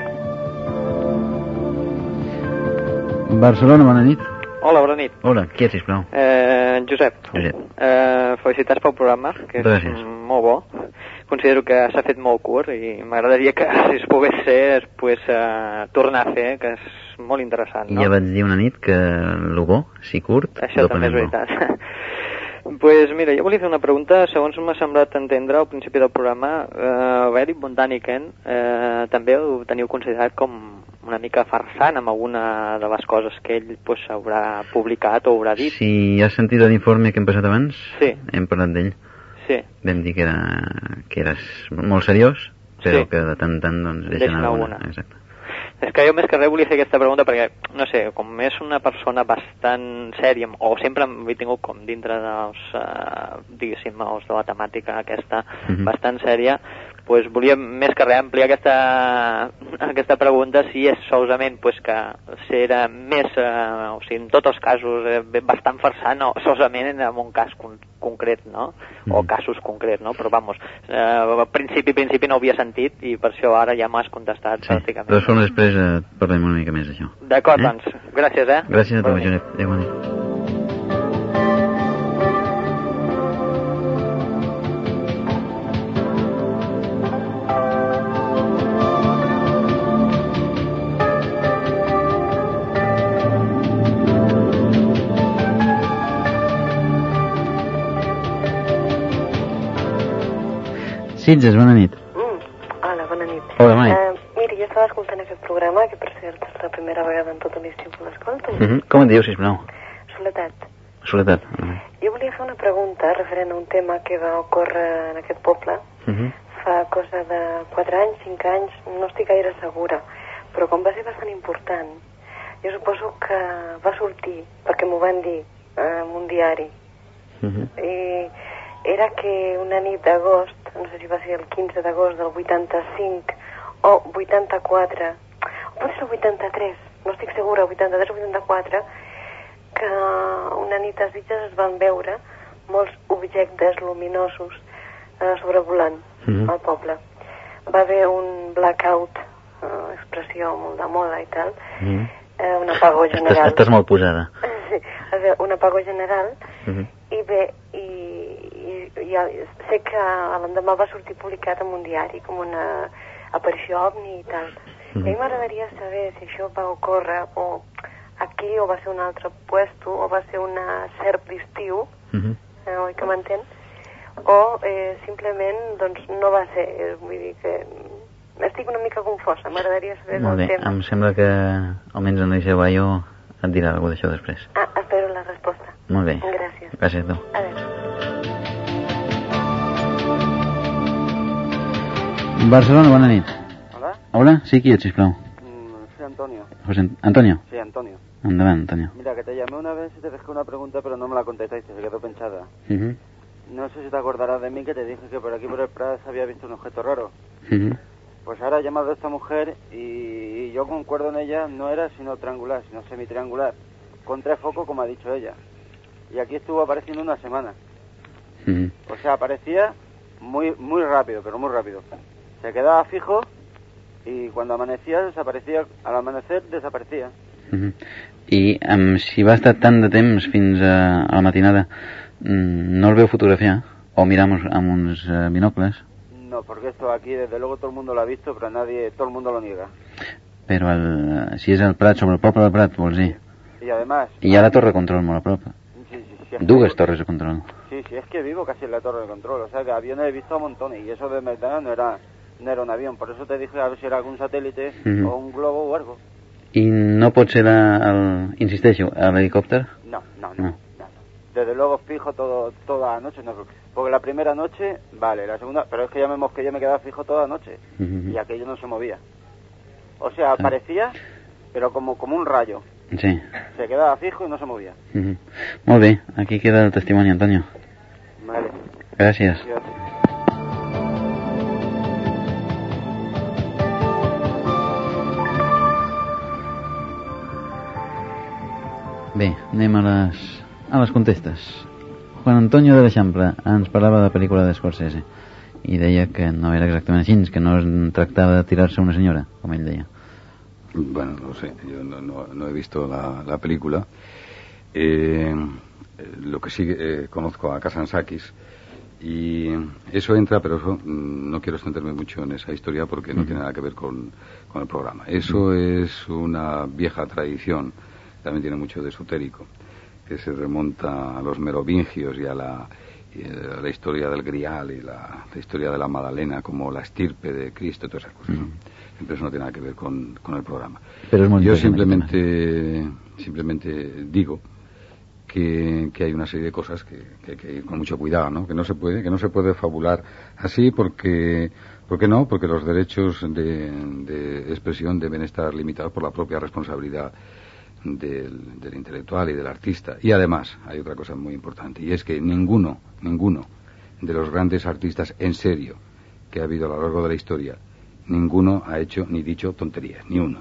S4: Barcelona, bona nit.
S9: Hola, bona nit.
S4: Hola, qui ets, sisplau?
S9: Josep. Felicitats pel programa, que és molt bo. Considero que s'ha fet molt curt i m'agradaria que, si es pogués ser, es pogués tornar a fer, que és molt interessant, no?
S4: Ja vaig dir una nit que el bo, si curt,
S9: això també és veritat. Pues mira, jo volia fer una pregunta. Segons m'ha semblat entendre al principi del programa, Eric von Däniken també ho teniu considerat com una mica farsant amb alguna de les coses que ell pues, haurà publicat o haurà dit.
S4: Si has sentit l'informe que hem passat abans,
S9: sí.
S4: Hem parlat d'ell.
S9: Sí.
S4: Vam dir que eres molt seriós, però sí. Que de tant en tant doncs, deixen alguna. Exacte.
S9: És que jo més que res volia fer aquesta pregunta perquè, no sé, com és una persona bastant sèria, o sempre m'he tingut com dintre dels, diguéssim, els de la temàtica aquesta, bastant sèria, pues volia més que res ampliar aquesta pregunta si és solament pues, que si era més, o sigui, en tots els casos bastant farsant o solament en un cas concret, no? O casos concrets, no? Però vamos, al principi no ho havia sentit i per això ara ja m'has contestat pràcticament.
S4: Però són després parlem una mica més d'això.
S9: D'acord, doncs, gràcies,
S4: Gràcies a tu, Josep. Adéu, bona nit. Sitges, bona nit.
S10: Hola, bona nit.
S4: Hola, bona nit.
S10: Mira, jo estava escoltant aquest programa, que per cert és la primera vegada en tot l'estiu que l'escolto.
S4: Com et dius, sisplau?
S10: Soledat.
S4: Soledat.
S10: Jo volia fer una pregunta referent a un tema que va ocórrer en aquest poble fa cosa de 4 anys, 5 anys, no estic gaire segura, però com va ser bastant important, jo suposo que va sortir, perquè m'ho van dir en un diari, i era que una nit d'agost, no sé si va ser el 15 d'agost del 85 o 84, o pot ser el 83, no estic segura, 83 o 84, que una nit a Sitges es van veure molts objectes luminosos sobrevolant al poble. Va haver un blackout, expressió molt de moda i tal, un apagó general.
S4: Estàs molt posada.
S10: Sí, un apagó general, i bé, ja sé que l'endemà va sortir publicat en un diari com una aparició ovni i tal. I a mi m'agradaria saber si això va ocórrer o aquí o va ser un altre puesto o va ser una serp d'estiu, oi que m'entén? O simplement doncs no va ser, vull dir que estic una mica confosa, m'agradaria saber
S4: molt bé, tema. Em sembla que almenys en Eliseu Bayo et dirà alguna d'això després.
S10: Espero la resposta.
S4: Molt bé.
S10: Gràcies.
S4: Gràcies a tu.
S10: Adéu.
S4: Barcelona, bona nit.
S11: Hola.
S4: Hola, sí, qui ets, sisplau?
S11: Soy Antonio.
S4: ¿Antonio?
S11: Sí, Antonio.
S4: Andavant, Antonio.
S11: Mira, que te llamé una vez y te dejé una pregunta, pero no me la contestaste, se quedó pinchada. No sé si te acordarás de mí que te dije que por aquí por el Prat había visto un objeto raro. Pues ahora he llamado a esta mujer y yo concuerdo en ella, no era sino triangular, sino semitriangular, con 3 focos como ha dicho ella. Y aquí estuvo apareciendo una semana. O sea, aparecía muy rápido, pero muy rápido. Se quedaba fijo y cuando amanecía desaparecía, al amanecer desaparecía.
S4: I si va estar tant de temps fins a la matinada, no el veu fotografiar o mirar amb uns binocles?
S11: No, porque esto aquí desde luego todo el mundo lo ha visto, pero todo el mundo lo niega.
S4: Però si és el Prat, sobre el poble del Prat, vols dir?
S11: Y además...
S4: I hi ha la torre de control molt a prop.
S11: Sí,
S4: Dues torres de control.
S11: Sí, es que vivo casi en la torre de control, o sea que aviones he visto a montones y eso de verdad no era un avión, por eso te dije a ver si era algún satélite o un globo o algo.
S4: I no pot ser insisteixo, l'helicòpter?
S11: No. Desde luego fijo toda la noche, no, porque la primera noche, vale, la segunda, pero es que ya me quedaba fijo toda la noche y aquello no se movía. O sea, aparecía, pero como un rayo.
S4: Sí.
S11: Se quedaba fijo y no se movía.
S4: Molt bé, aquí queda el testimoni, Antonio.
S11: Vale.
S4: Gràcies. Bé, anem a les contestes. Juan Antonio de l'Eixample ens parlava de la pel·lícula de Scorsese i deia que no era exactament així, que no es tractava de tirar-se una senyora, com ell deia.
S5: Bueno, no sé, yo no he visto la película. Lo que sí conozco a Kazantzakis y eso entra, pero eso, no quiero extenderme mucho en esa historia porque no tiene nada que ver con el programa. Eso es una vieja tradición, también tiene mucho de esotérico, que se remonta a los merovingios y a la historia del Grial y la historia de la Magdalena como la estirpe de Cristo y todas esas cosas, ¿no? Siempre eso no tiene nada que ver con el programa.
S4: Pero
S5: yo simplemente digo que hay una serie de cosas que hay que ir con mucho cuidado, ¿no? Que no se puede fabular así porque los derechos de expresión deben estar limitados por la propia responsabilidad del intelectual y del artista. Y además hay otra cosa muy importante, y es que ninguno de los grandes artistas en serio que ha habido a lo largo de la historia, ninguno ha hecho ni dicho tonterías, ni uno.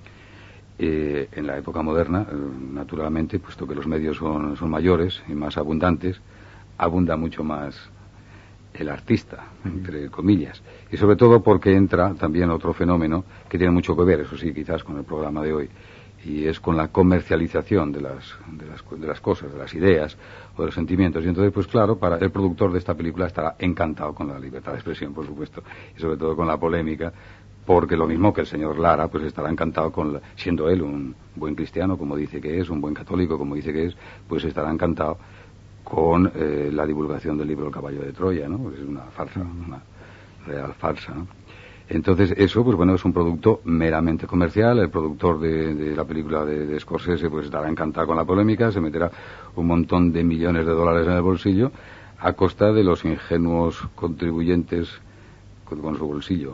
S5: En la época moderna, naturalmente, puesto que los medios son mayores y más abundantes, abunda mucho más el artista, entre comillas, y sobre todo porque entra también otro fenómeno que tiene mucho que ver, eso sí, quizás con el programa de hoy, y es con la comercialización de las cosas, de las ideas o de los sentimientos. Y entonces, pues claro, para el productor de esta película estará encantado con la libertad de expresión, por supuesto, y sobre todo con la polémica, porque lo mismo que el señor Lara, pues estará encantado siendo él un buen cristiano, como dice que es, un buen católico, como dice que es, pues estará encantado con la divulgación del libro El caballo de Troya, ¿no? Es una farsa, una real farsa, ¿no? Entonces eso, pues bueno, es un producto meramente comercial. El productor de la película de Scorsese pues estará encantado con la polémica, se meterá un montón de millones de dólares en el bolsillo a costa de los ingenuos contribuyentes con su bolsillo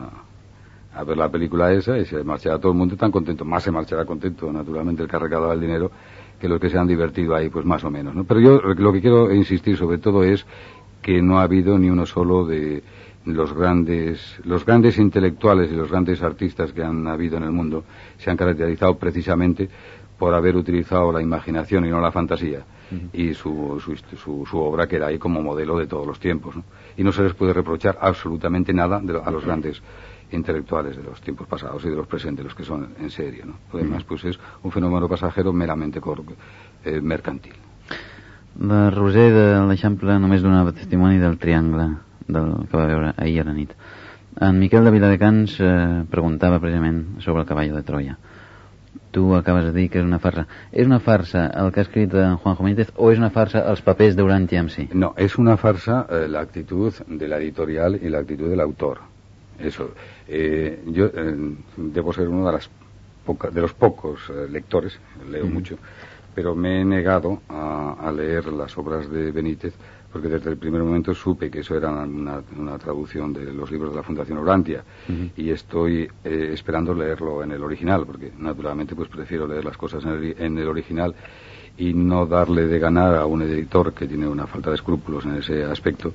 S5: a ver la película esa, y se marchará todo el mundo tan contento. Más se marchará contento, naturalmente, el que ha recaudado el dinero que los que se han divertido ahí, pues más o menos, ¿no? Pero yo lo que quiero insistir sobre todo es que no ha habido ni uno solo de los grandes intelectuales y los grandes artistas que han habido en el mundo se han caracterizado precisamente por haber utilizado la imaginación y no la fantasía, y su obra queda ahí como modelo de todos los tiempos, ¿no? Y no se les puede reprochar absolutamente nada a los grandes intelectuales de los tiempos pasados y de los presentes, los que son en serio, ¿no? Lo demás pues es un fenómeno pasajero meramente mercantil.
S4: La Roser de l'Eixample només donava testimoni del triangle que va veure ahir a la nit. En Miquel de Viladecans preguntava precisament sobre el cavall de Troia. Tu acabes de dir que és una farsa. És una farsa el que ha escrit Juanjo Benítez o és una farsa els papers d'Urantia en si?
S5: No, es una farsa la actitud de la editorial y la actitud del autor. Eso. Yo debo ser uno de los pocos lectores, leo mucho, pero me he negado a leer las obras de Benítez porque desde el primer momento supe que eso era una traducción de los libros de la Fundación Urantia, y estoy esperando leerlo en el original, porque naturalmente pues prefiero leer las cosas en el original y no darle de ganar a un editor que tiene una falta de escrúpulos en ese aspecto.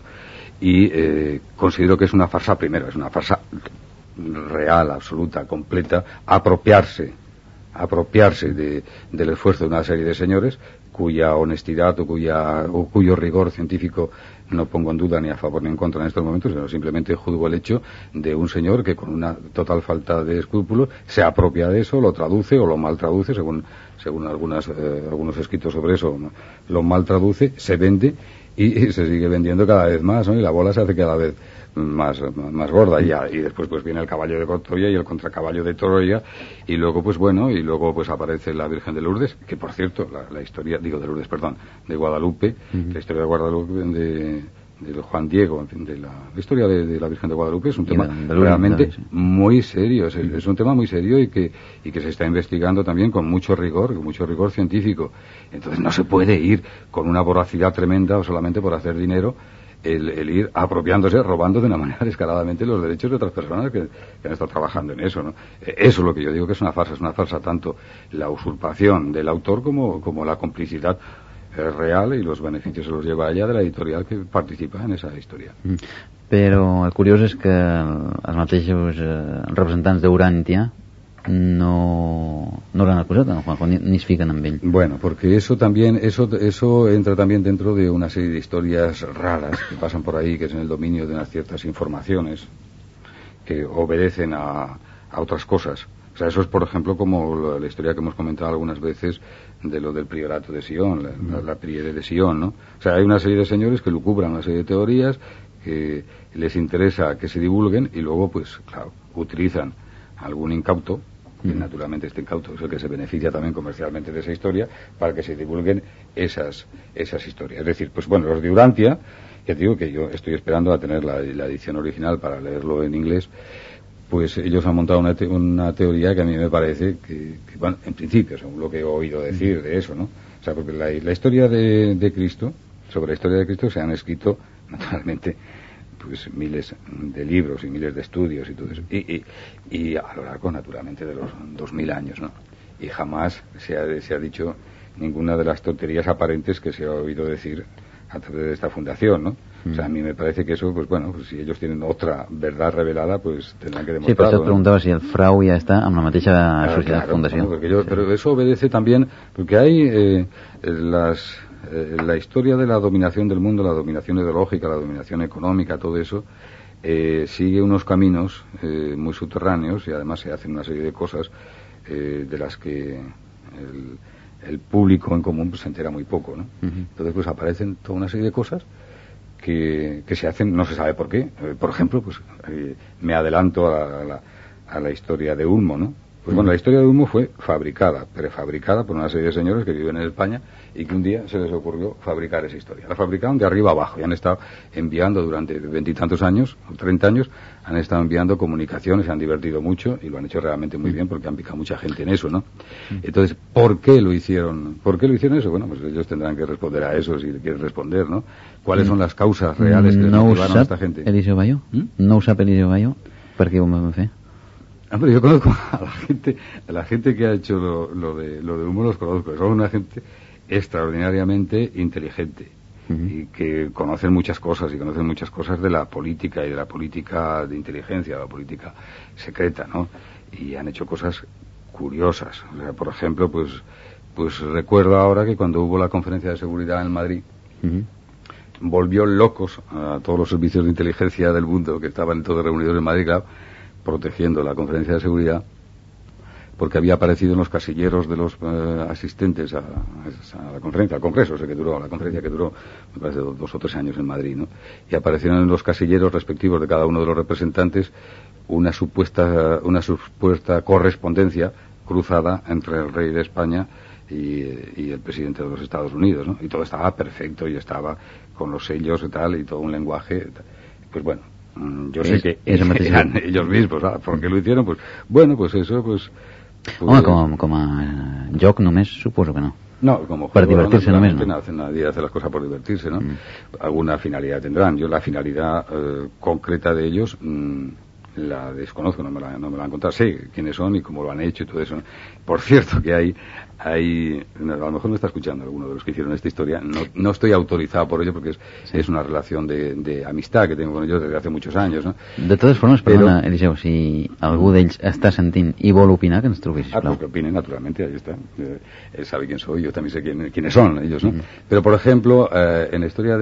S5: Y considero que es una farsa, primero, es una farsa real, absoluta, completa, apropiarse del esfuerzo de una serie de señores cuya honestidad o cuyo rigor científico no pongo en duda ni a favor ni en contra en estos momentos, sino simplemente juzgo el hecho de un señor que con una total falta de escrúpulos se apropia de eso, lo traduce o lo mal traduce, según algunos escritos sobre eso, ¿no? Lo mal traduce, se vende y se sigue vendiendo cada vez más, ¿no? Y la bola se hace cada vez más gorda y después pues viene el caballo de Troya y el contracaballo de Troya, y luego pues bueno, y luego pues aparece la Virgen de Lourdes, que por cierto la historia, de Lourdes, perdón, de Guadalupe, la historia de Guadalupe de Juan Diego, en fin, de la historia de la Virgen de Guadalupe es un tema realmente muy serio, es un tema muy serio y que se está investigando también con mucho rigor científico. Entonces no se puede ir con una voracidad tremenda o solamente por hacer dinero el ir apropiándose, robando de una manera descaradamente los derechos de otras personas que han estado trabajando en eso, ¿no? Eso es lo que yo digo que es una farsa tanto la usurpación del autor como la complicidad real, y los beneficios se los lleva ella de la editorial que participa en esa historia.
S4: Però el curiós és que els mateixos representants d'Urantia no l'han acusat, en Juanjo, ni es fiquen amb ell.
S5: Bueno, porque eso entra también dentro de una serie de historias raras que pasan por ahí, que es en el dominio de unas ciertas informaciones que obedecen a otras cosas. O sea, eso es, por ejemplo, como la historia que hemos comentado algunas veces de lo del priorato de Sion, la priere de Sion, ¿no? O sea, hay una serie de señores que lucubran una serie de teorías que les interesa que se divulguen y luego, pues, claro, utilizan algún incauto, que naturalmente este incauto es el que se beneficia también comercialmente de esa historia, para que se divulguen esas historias. Es decir, pues bueno, los de Urantia, ya te digo que yo estoy esperando a tener la edición original para leerlo en inglés, pues ellos han montado una teoría que a mí me parece que bueno, en principio, según lo que he oído decir de eso, ¿no? O sea, porque la historia de Cristo, sobre la historia de Cristo se han escrito, naturalmente, pues miles de libros y miles de estudios y todo eso, y a lo largo, naturalmente, de los 2000 años, ¿no? Y jamás se ha dicho ninguna de las tonterías aparentes que se ha oído decir a través de esta fundación, ¿no? O sea, a mí me parece que eso, pues bueno, pues si ellos tienen otra verdad revelada, pues tendrán que demostrarlo.
S4: Sí, per això et preguntava si el frau ja està amb la mateixa societat fundació.
S5: Bueno, pero eso obedece también, porque hay la historia de la dominación del mundo, la dominación ideológica, la dominación económica, todo eso, sigue unos caminos muy subterráneos y además se hacen una serie de cosas de las que el público en común pues se entera muy poco, ¿no? Entonces pues aparecen toda una serie de cosas que se hacen, no se sabe por qué. Por ejemplo, pues me adelanto a la historia de Ulmo, ¿no? Pues bueno, la historia de Ulmo fue prefabricada por una serie de señores que viven en España y que un día se les ocurrió fabricar esa historia. La fabricaron de arriba abajo y han estado enviando durante 20 y tantos años, o 30 años, han estado enviando comunicaciones, se han divertido mucho y lo han hecho realmente muy bien porque han picado mucha gente en eso, ¿no? Entonces, ¿por qué lo hicieron? ¿Por qué lo hicieron eso? Bueno, pues ellos tendrán que responder a eso si quieren responder, ¿no? ¿Cuáles son las causas reales que les motivaron a esta gente?
S4: Eliseo Bayo? No ho sap Eliseo Bayo? Per què ho vam fer?
S5: Hombre, yo conozco a la gente que ha hecho lo de Ulmo, los conozco. Son una gente extraordinariamente inteligente y que conocen muchas cosas de la política y de la política de inteligencia, de la política secreta, ¿no? Y han hecho cosas curiosas. O sea, por ejemplo, pues recuerdo ahora que cuando hubo la conferencia de seguridad en Madrid, volvió locos a todos los servicios de inteligencia del mundo que estaban todos reunidos en Madrid, claro, protegiendo la conferencia de seguridad, porque había aparecido en los casilleros de los asistentes a la conferencia, al congreso, la conferencia que duró, me parece, 2 o 3 años en Madrid, ¿no? Y aparecieron en los casilleros respectivos de cada uno de los representantes una supuesta correspondencia cruzada entre el rey de España y el presidente de los Estados Unidos, ¿no? Y todo estaba perfecto y estaba con los sellos y tal, y todo un lenguaje, pues bueno, yo sé que eran ellos mismos, ¿sabes? ¿Por qué lo hicieron? Pues bueno, pues eso, pues...
S4: Home, com a joc només suposo que no.
S5: No, como
S4: per divertirse només, no.
S5: Nadie hace las cosas por divertirse, ¿no? Alguna finalidad tendrán. Yo la finalidad concreta de ellos la desconozco, no me la han contado. Sé quiénes son y cómo lo han hecho y todo eso, ¿no? Por cierto que hay a lo mejor me está escuchando alguno de los que hicieron esta historia, no estoy autorizado por ello porque es una relación de amistad que tengo con ellos desde hace muchos años, ¿no?
S4: De todas formas, perdona, Eliseu, si algú d'ells està sentint i vol opinar, que ens truqui, sisplau.
S5: Pues que opinen, naturalmente, ahí está. Él sabe quién soy, yo también sé quiénes son ellos, ¿no? Pero, por ejemplo, en la historia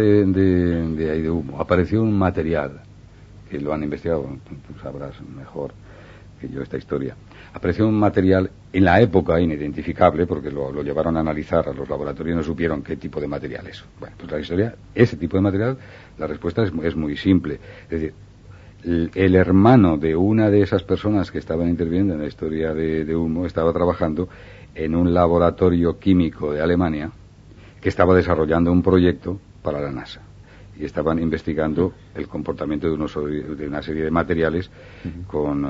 S5: de Ulmo apareció un material que lo han investigado, tú sabrás mejor que yo esta historia. Apareció un material en la época inidentificable porque lo llevaron a analizar a los laboratorios y no supieron qué tipo de material es. Bueno, pues la historia, ese tipo de material, la respuesta es muy simple. Es decir, el hermano de una de esas personas que estaban interviniendo en la historia de Ulmo estaba trabajando en un laboratorio químico de Alemania que estaba desarrollando un proyecto para la NASA. Y estaban investigando el comportamiento de una serie de materiales con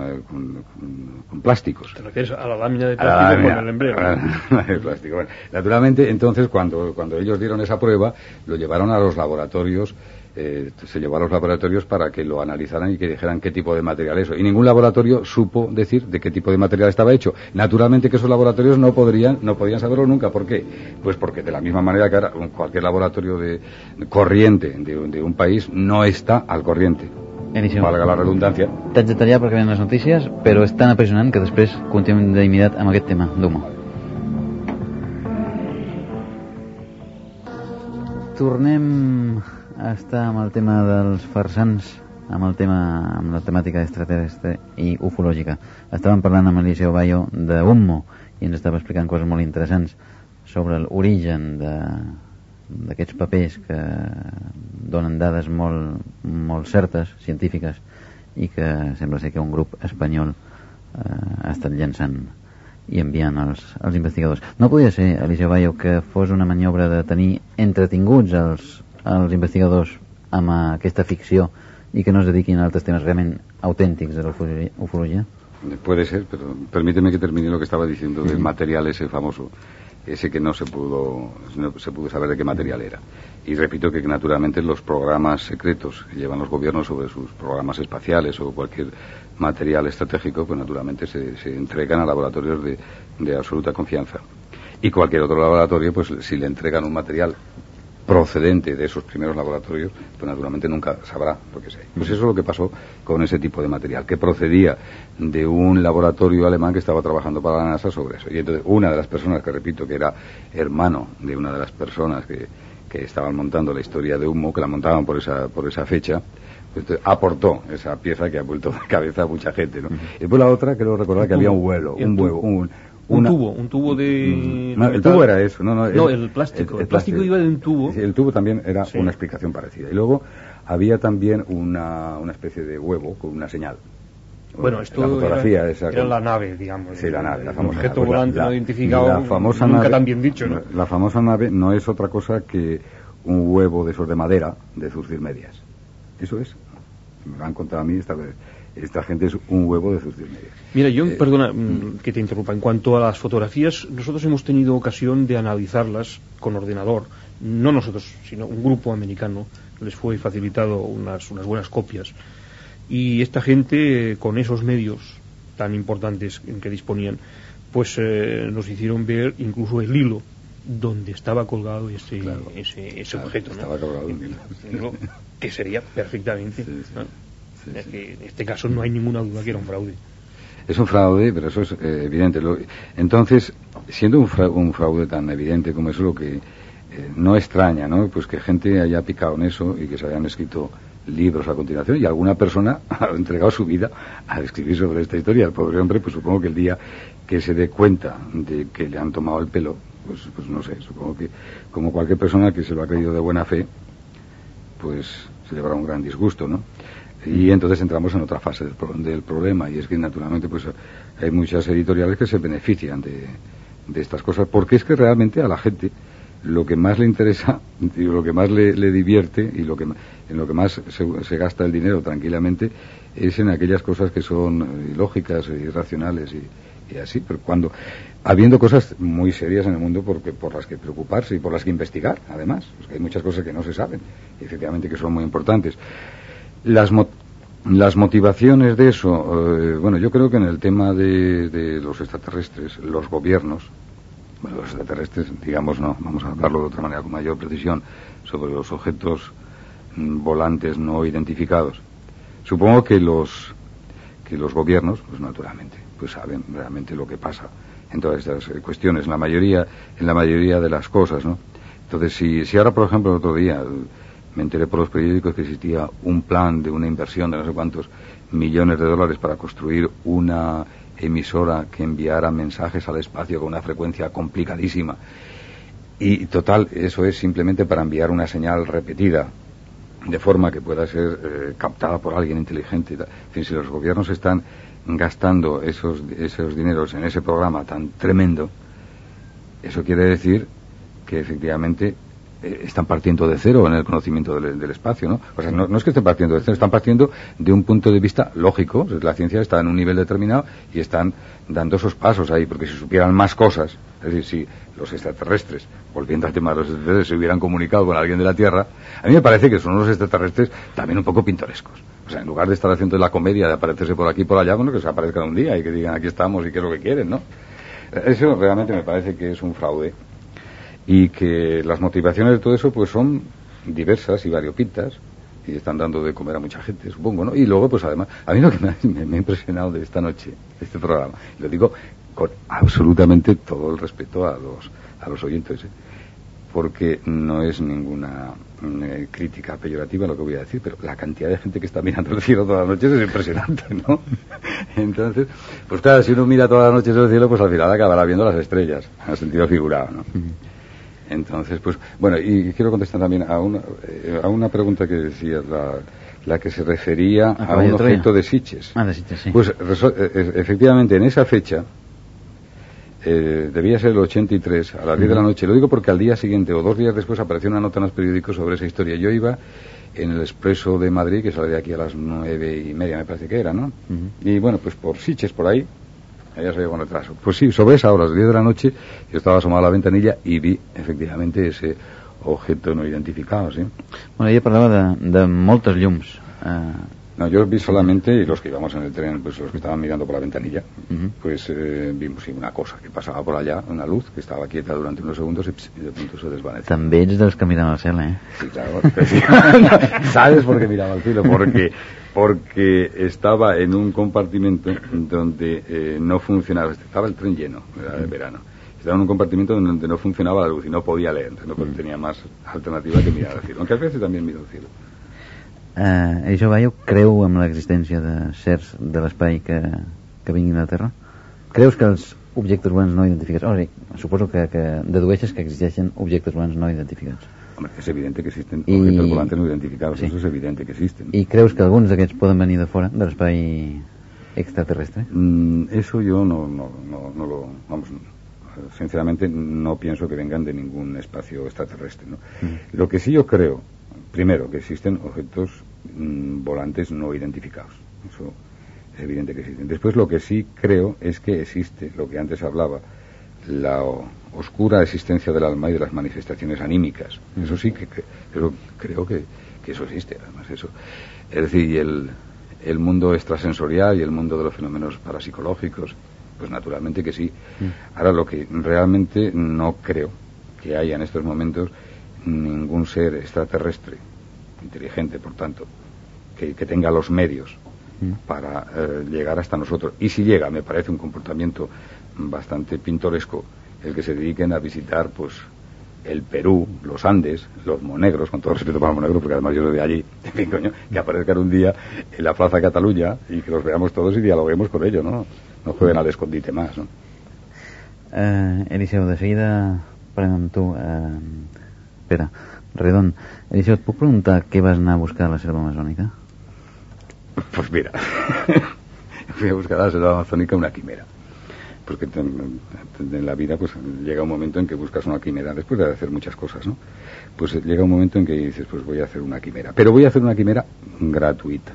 S5: plásticos.
S1: ¿Te refieres a la lámina de plástico con el embrión?
S5: El plástico. Bueno, naturalmente, entonces, cuando ellos dieron esa prueba, lo llevaron a los laboratorios, se llevó a los laboratorios para que lo analizaran y que dijeran qué tipo de material es eso. Y ningún laboratorio supo decir de qué tipo de material estaba hecho. Naturalmente que esos laboratorios no podían saberlo nunca. ¿Por qué? Pues porque de la misma manera que ahora cualquier laboratorio de corriente de un país no está al corriente. valga la redundància.
S4: T'haig de tallar perquè venen les notícies, però és tan apassionant que després continuem d'immediat amb aquest tema d'Humo. Tornem a estar amb el tema dels farsans, amb la temàtica extraterrestre i ufològica. Estàvem parlant amb Eliseo Bayo de Humo i ens estava explicant coses molt interessants sobre l'origen d'aquests papers que donen dades molt certes, científiques, i que sembla ser que un grup espanyol ha estat llançant i enviant als investigadors. No podia ser, Eliseo Bayo, que fos una maniobra de tenir entretinguts els investigadors amb aquesta ficció y que no se dediquen a altres temes realment autèntics de la ufologia?
S5: Puede ser, pero permíteme que termine lo que estaba diciendo del material ese famoso, ese que no se pudo saber de qué material era. Y repito que naturalmente los programas secretos que llevan los gobiernos sobre sus programas espaciales o cualquier material estratégico, pues naturalmente se entregan a laboratorios de absoluta confianza. Y cualquier otro laboratorio, pues si le entregan un material procedente de esos primeros laboratorios, pues naturalmente nunca sabrá lo que sea. Pues eso es lo que pasó con ese tipo de material, que procedía de un laboratorio alemán que estaba trabajando para la NASA sobre eso. Y entonces una de las personas, que repito que era hermano de una de las personas que estaban montando la historia de Humo, que la montaban por esa fecha, pues aportó esa pieza que ha vuelto de cabeza a mucha gente, ¿no? Y después la otra, creo recordar que había un tubo de... No, el tubo era eso. No,
S1: el plástico. El plástico iba de un tubo.
S5: Sí, el tubo también era una explicación parecida. Y luego había también una especie de huevo con una señal.
S1: Bueno, esto
S5: la fotografía
S1: era la nave, digamos.
S5: Sí, la nave, la famosa
S1: objeto volante no identificado,
S5: la famosa
S1: nunca
S5: nave,
S1: tan bien dicho, ¿no?
S5: La famosa nave no es otra cosa que un huevo de esos de madera de zurcir medias. Eso es. Me lo han contado a mí esta gente, es un huevo de zurcir medias.
S1: Mira, yo, perdona que te interrumpa, en cuanto a las fotografías, nosotros hemos tenido ocasión de analizarlas con ordenador, no nosotros, sino un grupo americano, les fue facilitado unas buenas copias, y esta gente, con esos medios tan importantes en que disponían, pues nos hicieron ver incluso el hilo donde estaba colgado ese objeto, ¿no?
S5: Estaba colgado
S1: un hilo que sería perfectamente, ¿no? Es que en este caso no hay ninguna duda que era un fraude.
S5: Es un fraude, pero eso es evidente. Entonces, siendo un fraude tan evidente como eso, lo que no extraña, ¿no? Pues que gente haya picado en eso y que se hayan escrito libros a continuación, y alguna persona ha entregado su vida a escribir sobre esta historia. El pobre hombre, pues supongo que el día que se dé cuenta de que le han tomado el pelo, pues no sé, supongo que como cualquier persona que se lo ha creído de buena fe, pues se llevará un gran disgusto, ¿no? Y entonces entramos en otra fase del problema, y es que naturalmente pues hay muchas editoriales que se benefician de estas cosas, porque es que realmente a la gente lo que más le interesa y lo que más le divierte y en lo que más se gasta el dinero tranquilamente es en aquellas cosas que son ilógicas, irracionales y así, pero cuando habiendo cosas muy serias en el mundo por las que preocuparse y por las que investigar, además, porque hay muchas cosas que no se saben y efectivamente que son muy importantes. Las motivaciones de eso, bueno, yo creo que en el tema de los extraterrestres, los gobiernos, bueno, los extraterrestres, digamos, no, vamos a hablarlo de otra manera con mayor precisión, sobre los objetos volantes no identificados. Supongo que los gobiernos, pues naturalmente, pues saben realmente lo que pasa en todas estas cuestiones, en la mayoría de las cosas, ¿no? Entonces, si ahora, por ejemplo, el otro día me enteré por los periódicos que existía un plan de una inversión de no sé cuántos millones de dólares para construir una emisora que enviara mensajes al espacio con una frecuencia complicadísima, y total, eso es simplemente para enviar una señal repetida de forma que pueda ser captada por alguien inteligente. En fin, si los gobiernos están gastando esos dineros en ese programa tan tremendo, eso quiere decir que efectivamente están partiendo de cero en el conocimiento del espacio, ¿no? O sea, no es que estén partiendo de cero, están partiendo de un punto de vista lógico. La ciencia está en un nivel determinado y están dando esos pasos ahí, porque si supieran más cosas, es decir, si los extraterrestres, volviendo al tema de los extraterrestres, se hubieran comunicado con alguien de la Tierra, a mí me parece que son unos extraterrestres también un poco pintorescos. O sea, en lugar de estar haciendo la comedia de aparecerse por aquí y por allá, bueno, que se aparezcan un día y que digan aquí estamos y qué es lo que quieren, ¿no? Eso realmente me parece que es un fraude, y que las motivaciones de todo eso pues son diversas y variopintas, y están dando de comer a mucha gente, supongo, ¿no? Y luego, pues además, a mí lo que me ha impresionado de esta noche, de este programa, lo digo con absolutamente todo el respeto a los oyentes, porque no es ninguna crítica peyorativa lo que voy a decir, pero la cantidad de gente que está mirando el cielo todas las noches es impresionante, ¿no? Entonces, pues claro, si uno mira todas las noches el cielo, pues al final acabará viendo las estrellas, en el sentido figurado, ¿no? Entonces, pues, bueno, y quiero contestar también a una pregunta que decías, la que se refería a un objeto de Sitges.
S4: De Sitges, sí.
S5: Pues efectivamente, en esa fecha, debía ser el 83, a las 10 de la noche. Lo digo porque al día siguiente o 2 días después apareció una nota en los periódicos sobre esa historia. Yo iba en el Expreso de Madrid, que sale de aquí a las 9:30, me parece que era, ¿no? Y bueno, pues por Sitges, por ahí, allá se veía con retraso. Pues sí, sobre esa hora, a las 10 de la noche, yo estaba asomado a la ventanilla y vi efectivamente ese objeto no identificado, ¿sí?
S4: Bueno, ella parlava de moltes llums.
S5: No, yo vi solamente, y los que íbamos en el tren, pues los que estaban mirando por la ventanilla, pues vimos una cosa que pasaba por allá, una luz que estaba quieta durante unos segundos y de pronto se desvaneció.
S4: També ets dels que miren al cel,
S5: Sí, claro. ¿Sabes por qué miraba al cielo? Porque estaba en un compartimento donde no funcionaba, estaba el tren lleno, era de verano. Estaba en un compartimento donde no funcionaba la luz y no podía leer, no tenía más alternativa que mirar al cielo, aunque a veces también miro al cielo.
S4: Eliseu Bayo creu en l'existència de certs de l'espai que vinguin a la Terra? Creus que els objectes volants no identificats... suposo que dedueixes que existeixen objectes volants no identificats.
S5: Hombre, es evidente que existen objetos volantes no identificados, sí. Eso es evidente que existen.
S4: ¿Y creus que alguns d'aquests poden venir de fora, de l'espai extraterrestre?
S5: Eso yo no lo... Vamos, sinceramente no pienso que vengan de ningún espacio extraterrestre, ¿no? Lo que sí yo creo, primero, que existen objetos volantes no identificados. Eso es evidente que existen. Después, lo que sí creo es que existe, lo que antes hablaba, la oscura existencia del alma y de las manifestaciones anímicas. Eso sí que creo que eso existe, además eso. Es decir, y el mundo extrasensorial y el mundo de los fenómenos parapsicológicos, pues naturalmente que sí. Ahora, lo que realmente no creo que haya en estos momentos ningún ser extraterrestre inteligente, por tanto, que tenga los medios para llegar hasta nosotros. Y si llega, me parece un comportamiento bastante pintoresco el que se dediquen a visitar, pues, el Perú, los Andes, los Monegros, con todo respeto para los Monegros, porque además yo soy de allí, en fin, coño, que aparezcan un día en la Plaza de Cataluña y que los veamos todos y dialoguemos con ellos, ¿no? No jueguen al escondite más, ¿no?
S4: Eliseu, de seguida parlem amb tu. Pere Redon, Eliseu, et puc preguntar què vas anar a buscar a la selva amazònica?
S5: Pues mira, fui a buscar a la selva amazónica una quimera. Porque en la vida pues llega un momento en que buscas una quimera, después de hacer muchas cosas, ¿no? Pues llega un momento en que dices, pues voy a hacer una quimera. Pero voy a hacer una quimera gratuita.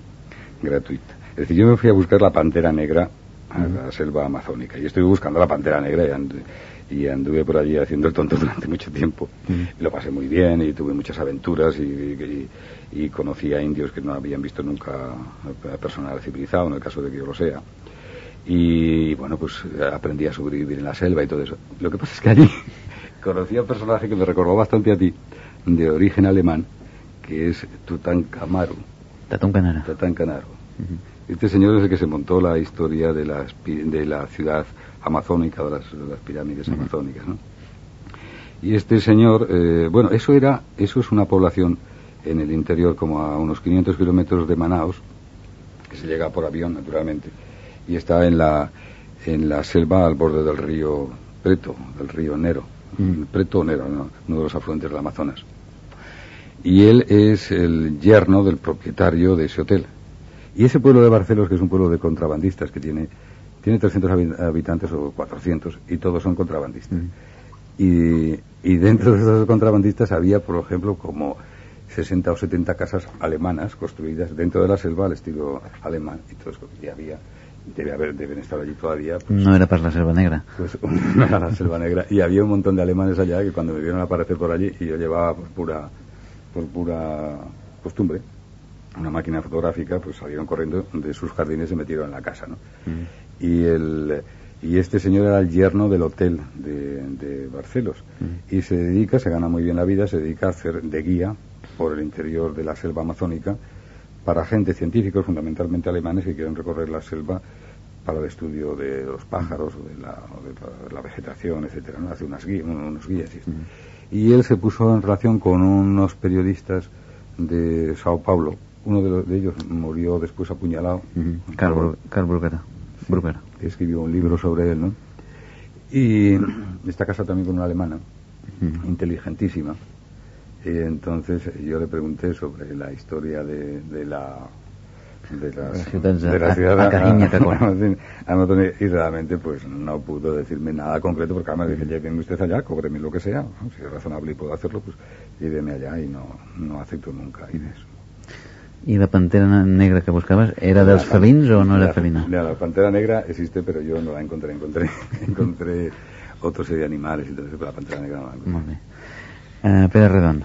S5: Es decir, yo me fui a buscar la pantera negra a la selva amazónica. Y estuve buscando la pantera negra y anduve por allí haciendo el tonto durante mucho tiempo. Y lo pasé muy bien y tuve muchas aventuras y conocí a indios que no habían visto nunca a personal civilizado, en el caso de que yo lo sea. Y bueno, pues aprendí a sobrevivir en la selva y todo eso. Lo que pasa es que allí conocí a un personaje que me recordó bastante a ti, de origen alemán, que es Tutankamón. Este señor es el que se montó la historia de la ciudad amazónica, de las pirámides amazónicas, ¿no? Y este señor, bueno, eso es una población en el interior, como a unos 500 kilómetros de Manaos, que se llega por avión, naturalmente, y está en la selva al borde del río Preto, del río Nero, Preto o Nero, ¿no? Uno de los afluentes del Amazonas. Y él es el yerno del propietario de ese hotel. Y ese pueblo de Barcelos, que es un pueblo de contrabandistas, que tiene 300 habitantes o 400, y todos son contrabandistas. Y dentro de esos contrabandistas había, por ejemplo, como 60 o 70 casas alemanas construidas dentro de la selva al estilo alemán, y todo eso. Y deben estar allí todavía. Pues,
S4: no era para la Selva Negra.
S5: Pues no era la Selva Negra. Y había un montón de alemanes allá que cuando me vieron aparecer por allí, y yo llevaba por pura costumbre una máquina fotográfica, pues salieron corriendo de sus jardines y se metieron en la casa, ¿no? Y este señor era el yerno del hotel de Barcelos. Y se gana muy bien la vida, se dedica a hacer de guía por el interior de la selva amazónica para gente, científicos, fundamentalmente alemanes, que quieren recorrer la selva para el estudio de los pájaros o de la vegetación, etcétera, ¿no? Hace unos guías. Y él se puso en relación con unos periodistas de Sao Paulo. Uno de ellos murió después apuñalado.
S4: Carl Bruckner.
S5: Sí, escribió un libro sobre él, ¿no? Y está casado también con una alemana, inteligentísima. Y entonces yo le pregunté sobre la historia de la ciudad Amazónica, y realmente pues no pudo decirme nada concreto, porque además dije, lléveme usted allá, cóbreme lo que sea, ¿no? Si es razonable y puedo hacerlo, pues lléveme allá, y no acepto nunca ir eso.
S4: ¿Y la pantera negra que buscabas era dels felins o no era felina?
S5: La pantera negra existe, pero yo no la encontré. Encontré otra serie de animales, entonces, però la pantera negra no la encontré.
S4: Molt bé. Pere Redon,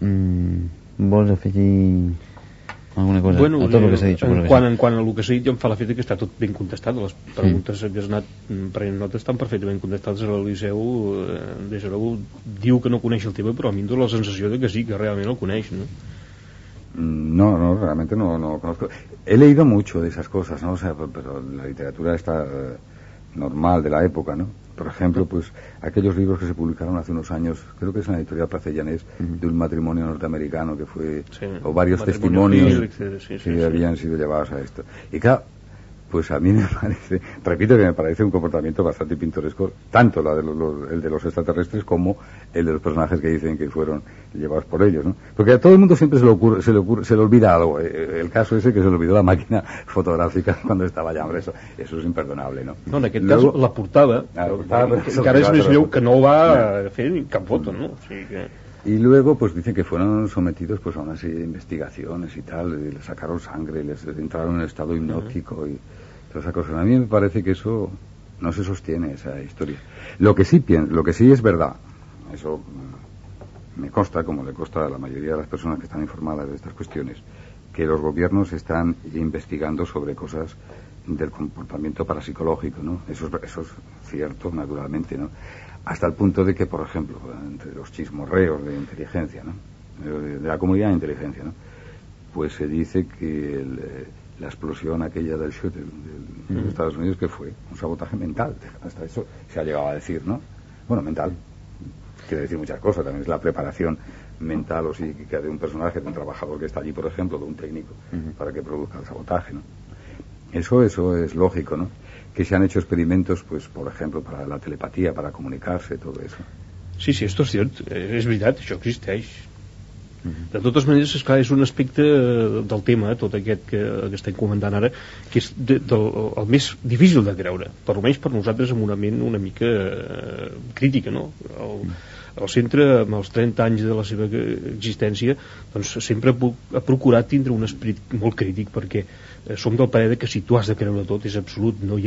S4: vols afegir alguna cosa a tot el que s'ha dit?
S1: Quant a el que s'ha dit, jo em fa l'efecte que està tot ben contestat. Les preguntes que has anat prenent notes estan perfectament contestades. L'Eliseu de Xaragó diu que no coneix el tema, però a mi em dóna la sensació de que sí, que realment el coneix, no?
S5: No, realmente no conozco. He leído mucho de esas cosas, ¿no? O sea, pero la literatura está normal de la época, ¿no? Por ejemplo, pues aquellos libros que se publicaron hace unos años, creo que es en la editorial Placellanés, de un matrimonio norteamericano que fue, o varios testimonios que habían sido llevados a esto. Y claro, pues a mí me parece, repito que me parece un comportamiento bastante pintoresco, tanto el de los extraterrestres como el de los personajes que dicen que fueron llevados por ellos, ¿no? Porque a todo el mundo siempre se le olvida algo. El caso ese que se le olvidó la máquina fotográfica cuando estaba allà, hombre, eso es imperdonable, ¿no?
S1: No, en aquest cas la portada encara és més greu, que no va fer cap foto, ¿no? O sigui que...
S5: Y luego pues dicen que fueron sometidos pues a una serie de investigaciones y tal, y les sacaron sangre, les entraron en estado hipnótico y todas esas cosas. A mí me parece que eso no se sostiene, esa historia. Lo que sí es verdad, eso me consta, como le consta a la mayoría de las personas que están informadas de estas cuestiones, que los gobiernos están investigando sobre cosas del comportamiento parapsicológico, ¿no? Eso es cierto, naturalmente, ¿no? Hasta el punto de que, por ejemplo, entre los chismorreos de inteligencia, ¿no? De la comunidad de inteligencia, ¿no? Pues se dice que la explosión aquella del shuttle de los Estados Unidos, que fue un sabotaje mental, hasta eso se ha llegado a decir, ¿no? Bueno, mental quiere decir muchas cosas, también es la preparación mental o psíquica de un personaje, de un trabajador que está allí, por ejemplo, de un técnico, para que produzca el sabotaje, ¿no? Eso es lógico, ¿no? Que se han hecho experimentos, pues, por ejemplo, para la telepatía, para comunicarse, todo eso.
S1: Sí, esto és cert, és veritat, això existeix. De totes maneres, esclar, és un aspecte del tema, tot aquest que estem comentant ara, que és el més difícil de creure, per almenys per nosaltres amb una ment una mica crítica, no? El centre, amb els 30 anys de la seva existència, doncs sempre ha procurat tindre un esperit molt crític, perquè som del parer que si tu has de creure tot és absolut, no hi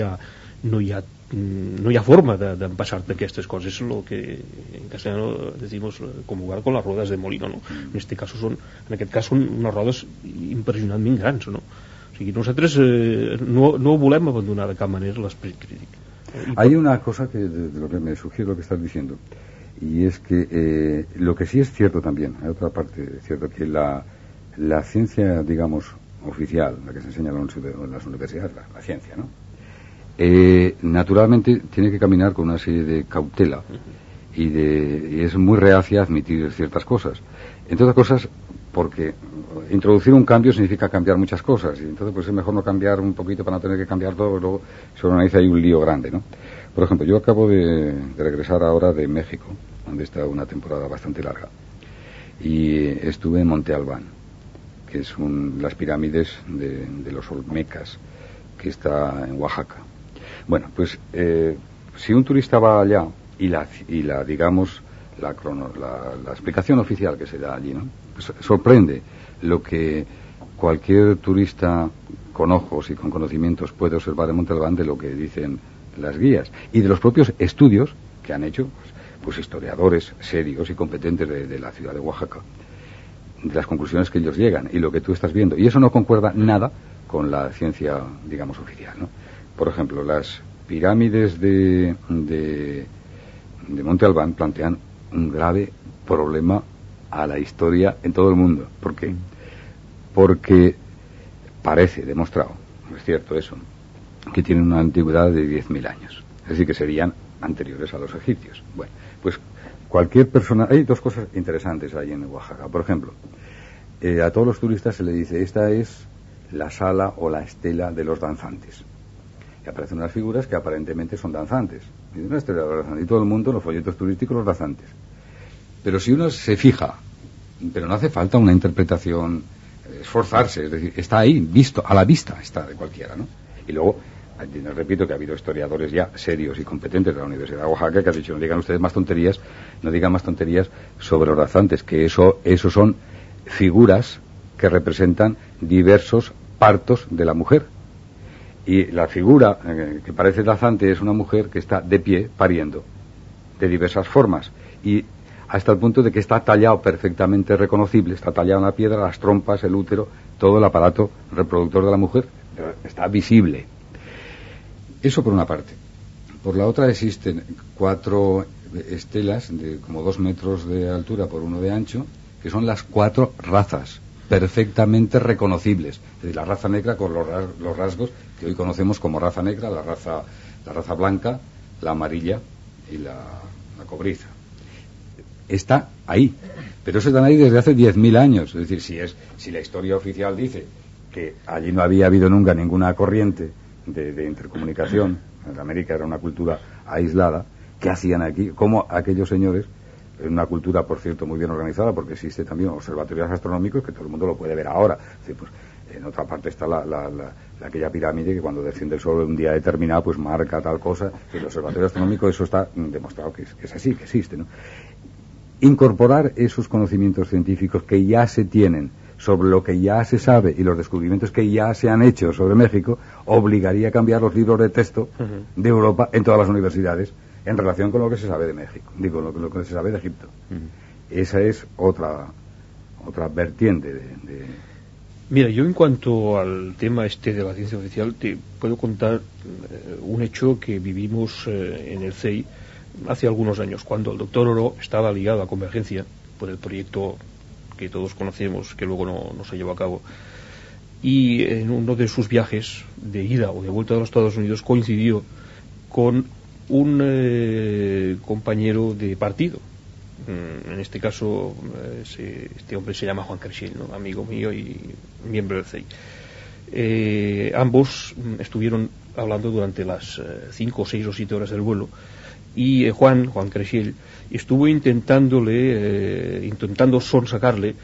S1: ha forma d'empassar-te aquestes coses. És el que en castellano decimos comulgar con las ruedas de molino, ¿no? En aquest cas són unes rodes impressionantment grans, no? O sigui, nosaltres no volem abandonar de cap manera l'esperit crític.
S5: Hay una cosa que de lo que me sugiere lo que estás diciendo, y es que lo que sí es cierto también, hay otra parte cierto, que la ciencia, digamos, oficial, la que se enseña en las universidades, la ciencia, ¿no? Naturalmente tiene que caminar con una serie de cautela y es muy reacia a admitir ciertas cosas, entre otras cosas porque introducir un cambio significa cambiar muchas cosas, y entonces pues es mejor no cambiar un poquito para no tener que cambiar todo, luego se organiza ahí un lío grande, ¿no? Por ejemplo, yo acabo de regresar ahora de México, donde he estado una temporada bastante larga, y estuve en Monte Albán, que es las pirámides de los Olmecas, que está en Oaxaca. Bueno, pues si un turista va allá y la digamos la explicación oficial que se da allí, ¿no? Pues sorprende lo que cualquier turista con ojos y con conocimientos puede observar en Monte Albán de lo que dicen las guías y de los propios estudios que han hecho pues historiadores serios y competentes de la ciudad de Oaxaca, de las conclusiones que ellos llegan y lo que tú estás viendo, y eso no concuerda nada con la ciencia, digamos, oficial, ¿no? Por ejemplo, las pirámides de Monte Albán plantean un grave problema a la historia en todo el mundo. ¿Por qué? Porque parece demostrado, es cierto eso, que tienen una antigüedad de 10.000 años, es decir, que serían anteriores a los egipcios. Bueno, pues cualquier persona... Hay dos cosas interesantes ahí en Oaxaca. Por ejemplo, a todos los turistas se le dice: esta es la sala o la estela de los danzantes. Y aparecen unas figuras que aparentemente son danzantes. Y una estela de los danzantes. Y todo el mundo, en los folletos turísticos, los danzantes. Pero si uno se fija, pero no hace falta una interpretación, esforzarse, es decir, está ahí, visto, a la vista está de cualquiera, ¿no? Y luego, repito que ha habido historiadores ya serios y competentes de la Universidad de Oaxaca que han dicho: no digan ustedes más tonterías, no digan más tonterías sobre los danzantes, que eso son figuras que representan diversos partos de la mujer. Y la figura que parece danzante es una mujer que está de pie pariendo, de diversas formas, y hasta el punto de que está tallado perfectamente reconocible, está tallado en la piedra, las trompas, el útero, todo el aparato reproductor de la mujer está visible. Eso por una parte. Por la otra existen 4 estelas de como 2 metros de altura por 1 de ancho, que son las 4 razas perfectamente reconocibles. Es decir, la raza negra con los rasgos que hoy conocemos como raza negra, la raza blanca, la amarilla y la cobriza. Está ahí, pero eso están ahí desde hace 10.000 años. Es decir, si la historia oficial dice que allí no había habido nunca ninguna corriente de intercomunicación, en América era una cultura aislada, ¿qué hacían aquí? ¿Cómo aquellos señores, en una cultura, por cierto, muy bien organizada, porque existe también observatorios astronómicos que todo el mundo lo puede ver ahora? Es decir, pues, en otra parte está aquella pirámide que cuando desciende el sol un día determinado pues marca tal cosa. En el observatorio astronómico eso está demostrado que es así, que existe, ¿no? Incorporar esos conocimientos científicos que ya se tienen sobre lo que ya se sabe y los descubrimientos que ya se han hecho sobre México obligaría a cambiar los libros de texto de Europa en todas las universidades en relación con lo que se sabe de México, digo, lo que se sabe de Egipto. Esa es otra vertiente de...
S1: Mira, yo en cuanto al tema de la ciencia oficial te puedo contar un hecho que vivimos en el CEI hace algunos años, cuando el doctor Oro estaba ligado a Convergencia por el proyecto que todos conocemos, que luego no se llevó a cabo, y en uno de sus viajes de ida o de vuelta a los Estados Unidos coincidió con un compañero de partido. En este caso este hombre se llama Juan Creixell, ¿no? Amigo mío y miembro del CEI. Ambos estuvieron hablando durante las 5 o 6 o 7 horas del vuelo, y Juan Creixell estuvo intentando sonsacarle,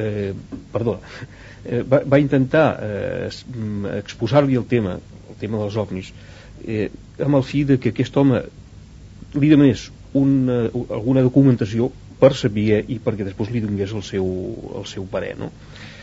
S1: va intentar exposar-li el tema dels ovnis, amb el fi de que aquest home li donés alguna documentació per saber i perquè després li donés el seu parer, no?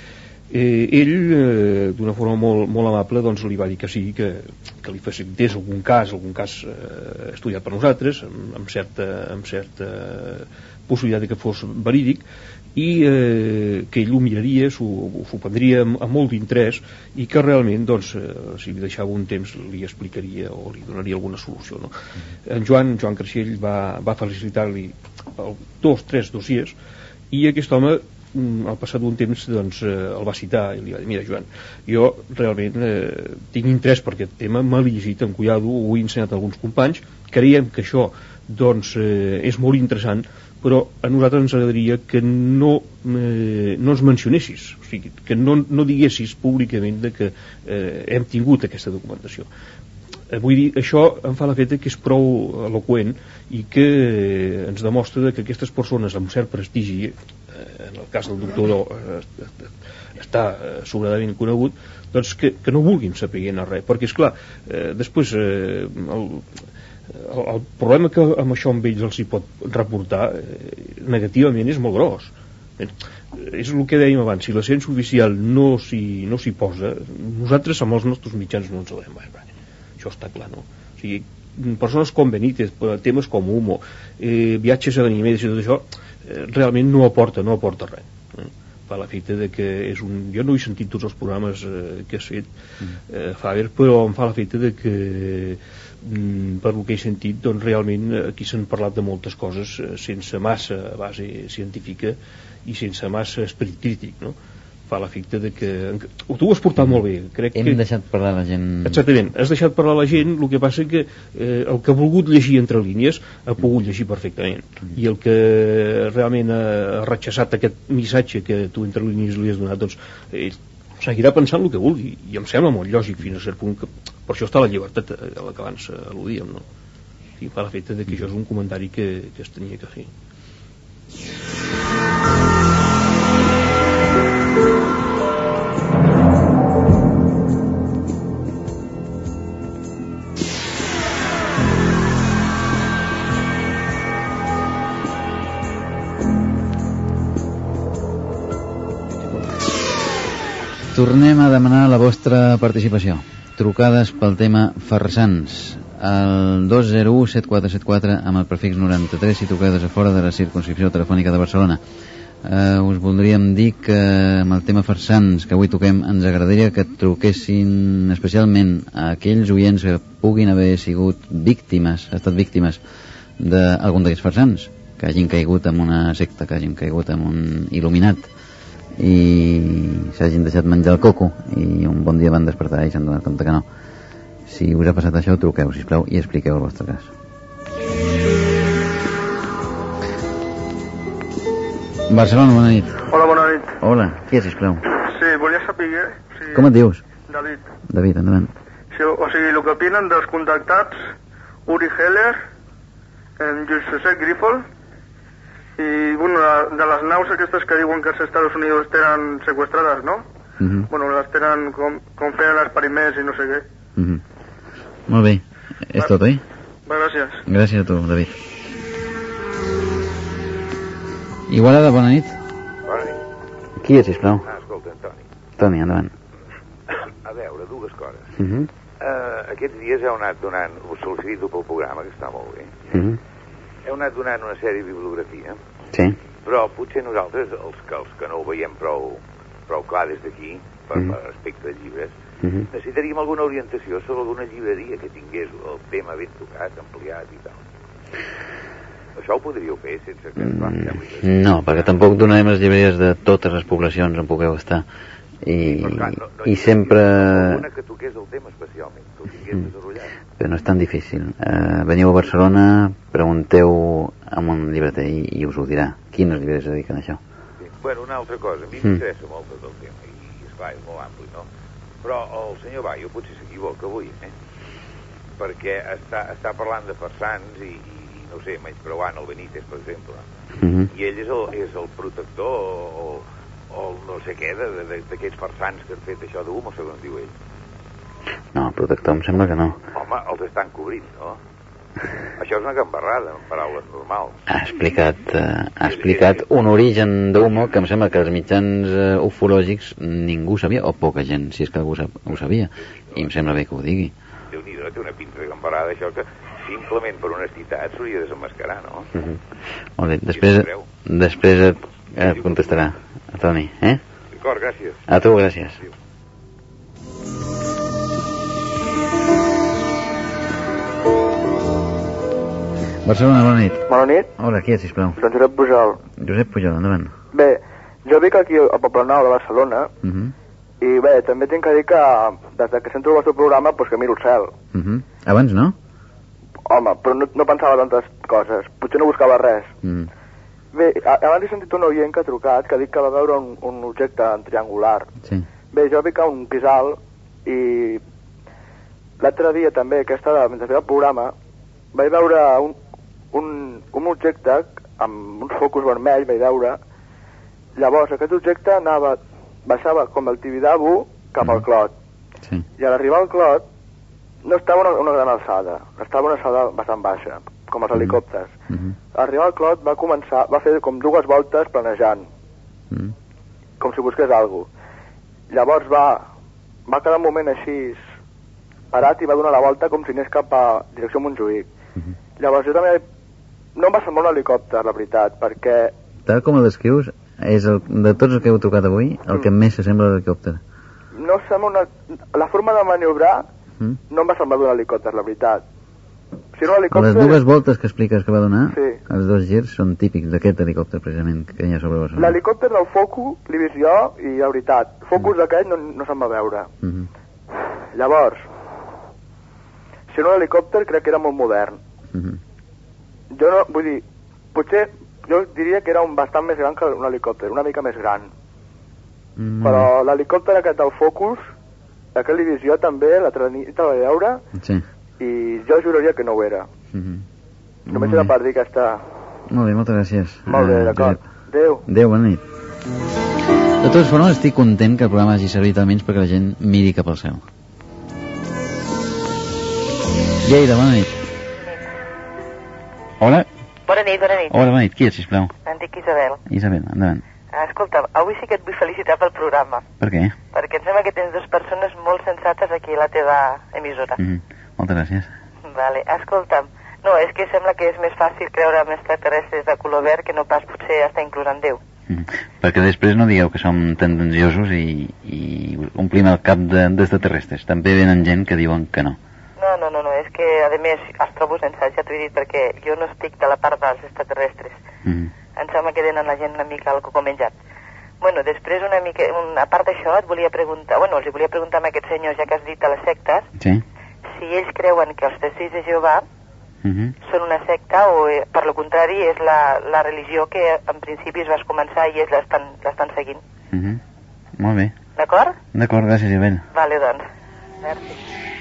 S1: Ell, d'una forma molt amable, doncs li va dir que sí, que li facilités algun cas estudiat per nosaltres, amb certa possibilitat de que fos verídic, i que ell ho miraria, s'ho prendria amb molt d'interès, i que realment, doncs, si li deixava un temps, li explicaria o li donaria alguna solució, no? En Joan Creixell va facilitar-li 2 o 3 dossiers, i aquest home, al passat d'un temps, doncs, el va citar i li va dir: mira, Joan, jo realment tinc interès per aquest tema, m'he llegit amb cuidado, ho he ensenyat a alguns companys, creiem que això doncs és molt interessant, però a nosaltres ens agradaria que no ens mencionessis, o sigui, que no diguessis públicament que hem tingut aquesta documentació. Vull dir, això em fa l'efecte que és prou eloqüent i que ens demostra que aquestes persones amb cert prestigi, en el cas del doctor està sobradament conegut, doncs que no vulguin saber res, perquè esclar, després el problema que amb això amb ells els hi pot reportar negativament és molt gros. És el que dèiem abans, si la ciència oficial no s'hi posa, nosaltres amb els nostres mitjans no ens ho veiem. Això està clar, no? O sigui, persones com Benítez, temes com Humo, viatges a Ganimedes i tot això, realment no aporta res. fa l'efecte de que és un... Jo no he sentit tots els programes que has fet, Faber, però em fa l'efecte de que per el que he sentit, doncs realment aquí s'han parlat de moltes coses sense massa base científica i sense massa esperit crític, no? Fa l'efecte de que... Tu ho has portat molt bé.
S4: Hem deixat parlar la gent...
S1: Exactament, has deixat parlar la gent, el que passa que el que ha volgut llegir entre línies ha pogut llegir perfectament, i el que realment ha rechaçat aquest missatge que tu entre línies li has donat, doncs seguirà pensant el que vulgui, i em sembla molt lògic fins a cert punt, que per això està la llibertat a la que abans al·ludíem, no? I fa l'efecte de que això és un comentari que es tenia que fer.
S4: Tornem a demanar la vostra participació. Trucades pel tema farsans al 201-7474 amb el prefix 93 si trucades a fora de la circumscripció telefònica de Barcelona. Us voldríem dir que amb el tema farsans que avui toquem ens agradaria que truquessin especialment a aquells oients que puguin haver sigut víctimes, estat víctimes d'algun d'aquests farsans, que hagin caigut en una secta, que hagin caigut en un il·luminat i s'hagin deixat menjar el coco i un bon dia van despertar i s'han donat compte que no. Si us ha passat això, truqueu, sisplau, i expliqueu el vostre cas. Barcelona, bona nit.
S12: Hola, bona nit.
S4: Hola, qui és, sisplau?
S12: Sí, volia saber... Sí.
S4: Com et dius?
S12: David.
S4: David, endavant.
S12: Sí, o sigui, el que opinen dels contactats Uri Geller, en Josep Grifol, i, bueno, de les naus aquestes que diuen que els Estats Units tenen seqüestrades, no? Bueno, les tenen com feien experiments i no sé què.
S4: Molt bé, és tot, oi?
S12: Va, gràcies.
S4: Gràcies a tu, David. Igualada, bona nit.
S13: Bona nit.
S4: Qui és, sisplau?
S13: Escolta, Toni.
S4: Toni, endavant.
S13: A veure, dues coses. Aquests dies heu anat donant, us felicito pel programa, que està molt bé. Heu anat donant una sèrie de bibliografia.
S4: Sí.
S13: Però potser nosaltres, els que no ho veiem prou clar des d'aquí, per respecte de llibres, necessitaríem alguna orientació sobre alguna llibreria que tingués el tema ben tocat, ampliat i tal. Això ho podríeu fer sense que ens vam fer...
S4: No, perquè tampoc donarem les llibreries de totes les poblacions on pugueu estar. I sempre...
S13: Una que toqués el tema especialment, que ho tingués desenvolupat.
S4: Però no és tan difícil. Veniu a Barcelona, pregunteu a un llibreter i us ho dirà. Quines llibreries es dediquen a això?
S13: Sí. Bueno, una altra cosa, a mi m'interessa molt tot el tema, i esclar, és molt ampli, no? Però el senyor Bayo potser s'equivoca avui, perquè està parlant de farsans i no sé, menyspreuant el Benítez, per exemple. I ell és el protector o no sé què d'aquests farsans que han fet això d'humo, segons diu ell.
S4: No, el protector em sembla que no.
S13: Home, els estan cobrint, no? Això és una gambarrada, en paraules normals.
S4: Ha explicat un origen d'humo que em sembla que els mitjans ufològics ningú sabia, o poca gent, si és que algú ho sabia, i em sembla bé que ho digui.
S13: Déu-n'hi-do, té una pinta de gambarada, això que simplement per honestitat s'hauria de desenmascarar, no?
S4: Molt bé, després et contestarà, Toni,
S13: D'acord, gràcies.
S4: A tu, gràcies. Barcelona, bona nit.
S12: Bona nit.
S4: Hola, qui és, sisplau?
S12: Soc Josep Pujol.
S4: Josep Pujol, endavant.
S12: Bé, jo vic aquí al Poblenou de Barcelona i bé, també tinc que dir que des que sento el vostre programa doncs que miro el cel.
S4: Abans no?
S12: Home, però no pensava tantes coses, potser no buscava res. Bé, abans he sentit un oient que ha trucat que ha dit que va veure un objecte triangular.
S4: Sí.
S12: Bé, jo vic a un pis alt i l'altre dia també, mentre feia el programa, vaig veure un objecte amb uns focus vermells, vaig veure. Llavors aquest objecte baixava com el Tibidabo cap al Clot.
S4: Sí.
S12: I a l'arribar al Clot no estava una gran alçada, estava una alçada bastant baixa, com els helicòpters. A arribar al Clot va fer com dues voltes planejant, com si busqués alguna cosa. Llavors va quedar un moment així parat i va donar la volta com si anés cap a direcció Montjuïc. Llavors jo també no em va semblar un helicòpter, la veritat, perquè...
S4: Tal com el descrius, és de tots els que heu tocat avui el que més s'assembla a l'helicòpter?
S12: No sembla la forma de maniobrar no em va semblar d'un helicòpter, la veritat. Si no,
S4: les dues voltes que expliques que va donar, els dos girs són típics d'aquest helicòpter precisament que hi ha sobre Barcelona.
S12: L'helicòpter del Focus l'he vist jo i la veritat, Focus d'aquest no se'n va veure. Llavors, si no l'helicòpter crec que era molt modern. Jo no, vull dir, potser jo diria que era bastant més gran que un helicòpter, una mica més gran. Però l'helicòpter aquest del Focus, aquest l'he vist jo també, l'altra nit el vaig veure, i jo juraria que no ho era. Només era per dir que està...
S4: Molt bé, moltes gràcies.
S12: Molt bé, d'acord. Adéu.
S4: Adéu, bona nit. De totes formes, estic content que el programa hagi servit almenys perquè la gent miri cap al cel. Lleida, bona nit. Hola.
S14: Bona nit, bona nit.
S4: Hola, bona nit. Qui és, sisplau?
S14: Em dic Isabel.
S4: Isabel, endavant.
S14: Escolta, avui sí que et vull felicitar pel programa.
S4: Per què?
S14: Perquè em sembla que tens dues persones molt sensates aquí a la teva emissora.
S4: Moltes gràcies.
S14: Vale, escolta'm, no, és que sembla que és més fàcil creure en extraterrestres de color verd que no pas potser estar inclús en Déu.
S4: Perquè després no digueu que som tendenciosos i omplim el cap d'extraterrestres. També venen gent que diuen que no.
S14: No, és que a més els trobo sensats, ja t'ho he dit, perquè jo no estic de la part dels extraterrestres. Em sembla que tenen la gent una mica el coco menjat. Bueno, després a part d'això els volia preguntar a aquests senyors, ja que has dit a les sectes, si ells creuen que els Testigs de Jehovà són una secta o per lo contrari és la religió que en principi es va començar i ells l'estan seguint.
S4: Molt bé.
S14: D'acord?
S4: D'acord, gràcies, Isabel.
S14: Vale, doncs. Merci.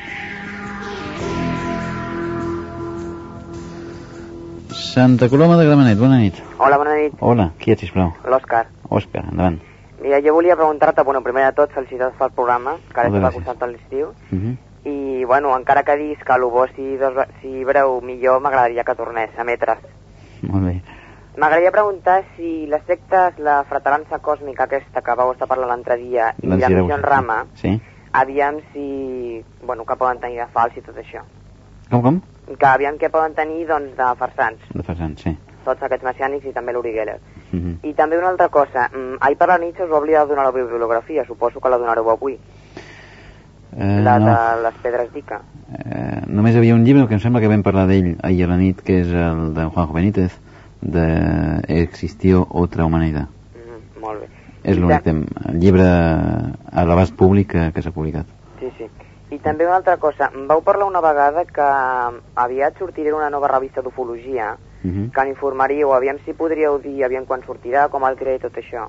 S4: Santa Coloma de Gramenet, bona nit.
S15: Hola, bona nit.
S4: Hola, qui ets, sisplau?
S15: L'Òscar.
S4: Òscar, endavant.
S15: Mira, jo volia preguntar-te, primer de tot, felicitats pel programa, que ara està costant tot l'estiu. I, encara que diguis que el bo si breu millor, m'agradaria que tornés a emetre's.
S4: Molt bé.
S15: M'agradaria preguntar si les sectes, la fraterrança còsmica aquesta que vau estar parlant l'altre dia i la missió en Rama, aviam si, que poden tenir de fals i tot això.
S4: Com?
S15: Que aviam què poden tenir, doncs, de farsants.
S4: De farsants, sí.
S15: Tots aquests messiànics i també l'Uri Geller. I també una altra cosa, ahir per la nit us va oblidar de donar la bibliografia, suposo que la donareu avui. La de les pedres d'Ica.
S4: Només hi havia un llibre que em sembla que vam parlar d'ell ahir a la nit, que és el de Juanjo Benítez, de Existió otra humanidad.
S15: Molt bé.
S4: És l'únic llibre a l'abast públic que s'ha publicat.
S15: Sí. I també una altra cosa, em vau parlar una vegada que aviat sortirà una nova revista d'ufologia, que n'informaríeu, aviam si podríeu dir aviam quan sortirà, com el crea i tot això.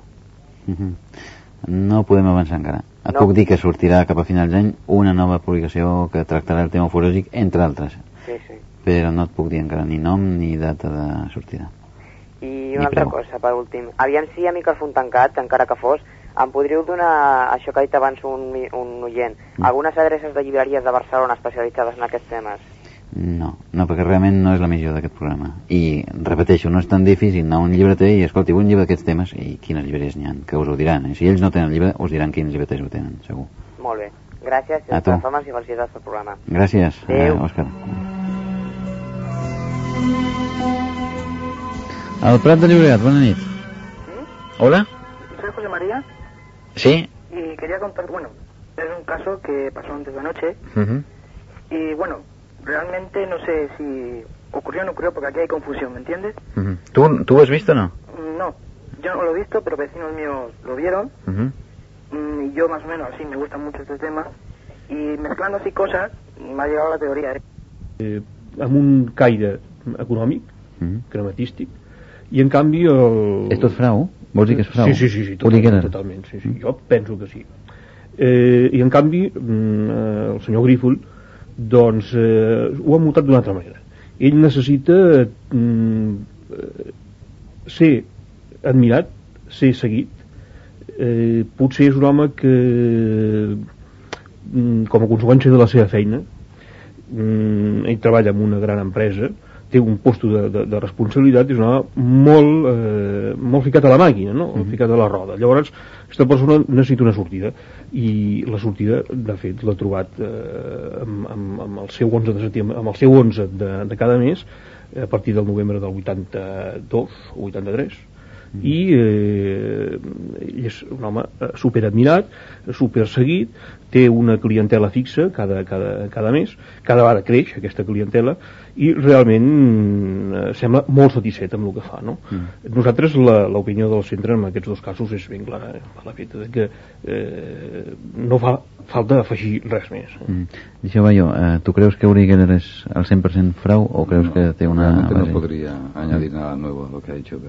S4: No podem avançar encara. Et puc dir que sortirà cap a finals d'any una nova publicació que tractarà el tema ufològic, entre altres.
S15: Sí.
S4: Però no et puc dir encara ni nom ni data de sortida.
S15: I una altra cosa, per últim. Aviam si a micròfon tancat, encara que fos, em podríeu donar, això que ha dit abans un oient, algunes adreces de llibreries de Barcelona especialitzades en aquests temes?
S4: No, perquè realment no és la missió d'aquest programa. I, repeteixo, no és tan difícil anar a un llibreter i, escolti, un llibre d'aquests temes i quines llibreries n'hi ha, que us ho diran. Si ells no tenen el llibre, us diran quins llibreters ho tenen, segur.
S15: Molt bé. Gràcies, i felicitats pel programa.
S4: Gràcies, Òscar. Al Prat de Llobregat, bona nit. Hola.
S16: Soy José María.
S4: Sí.
S16: Y quería contar, es un caso que pasó antes de anoche. Y realmente no sé si ocurrió o no ocurrió porque aquí hay confusión, ¿me entiendes?
S4: ¿Tú lo has visto o no?
S16: No, yo no lo he visto, pero vecinos míos lo vieron. Y yo más o menos así me gusta mucho este tema. Y mezclando así cosas, m'ha llegado la teoria.
S1: Amb un caire econòmic, crematístic, i en canvi
S4: És tot frau? Vols dir que és frau?
S1: Sí, totalment, sí. Jo penso que sí. I en canvi el senyor Grífol doncs ho ha muntat d'una altra manera. Ell necessita ser admirat, ser seguit. Potser és un home que com a conseqüència de la seva feina ell treballa en una gran empresa, té un posto de responsabilitat, és un home molt ficat a la màquina, no? Ficat a la roda. Llavors aquesta persona necessita una sortida i la sortida de fet l'ha trobat amb el seu 11 de setembre, amb el seu 11 de cada mes a partir del novembre del 82 o 83, i ell és un home superadmirat, superseguit, té una clientela fixa cada mes, cada vegada creix aquesta clientela i realment sembla molt satisfet amb el que fa, no? Nosaltres l'opinió del centre en aquests dos casos és ben clara, per la feta de que no fa falta afegir res més.
S4: Liceo Bayo, ¿tú crees que Uri Geller es al 100% frau o crees que tiene una
S5: realmente
S4: base?
S5: No podría añadir nada nuevo a lo que ha dicho.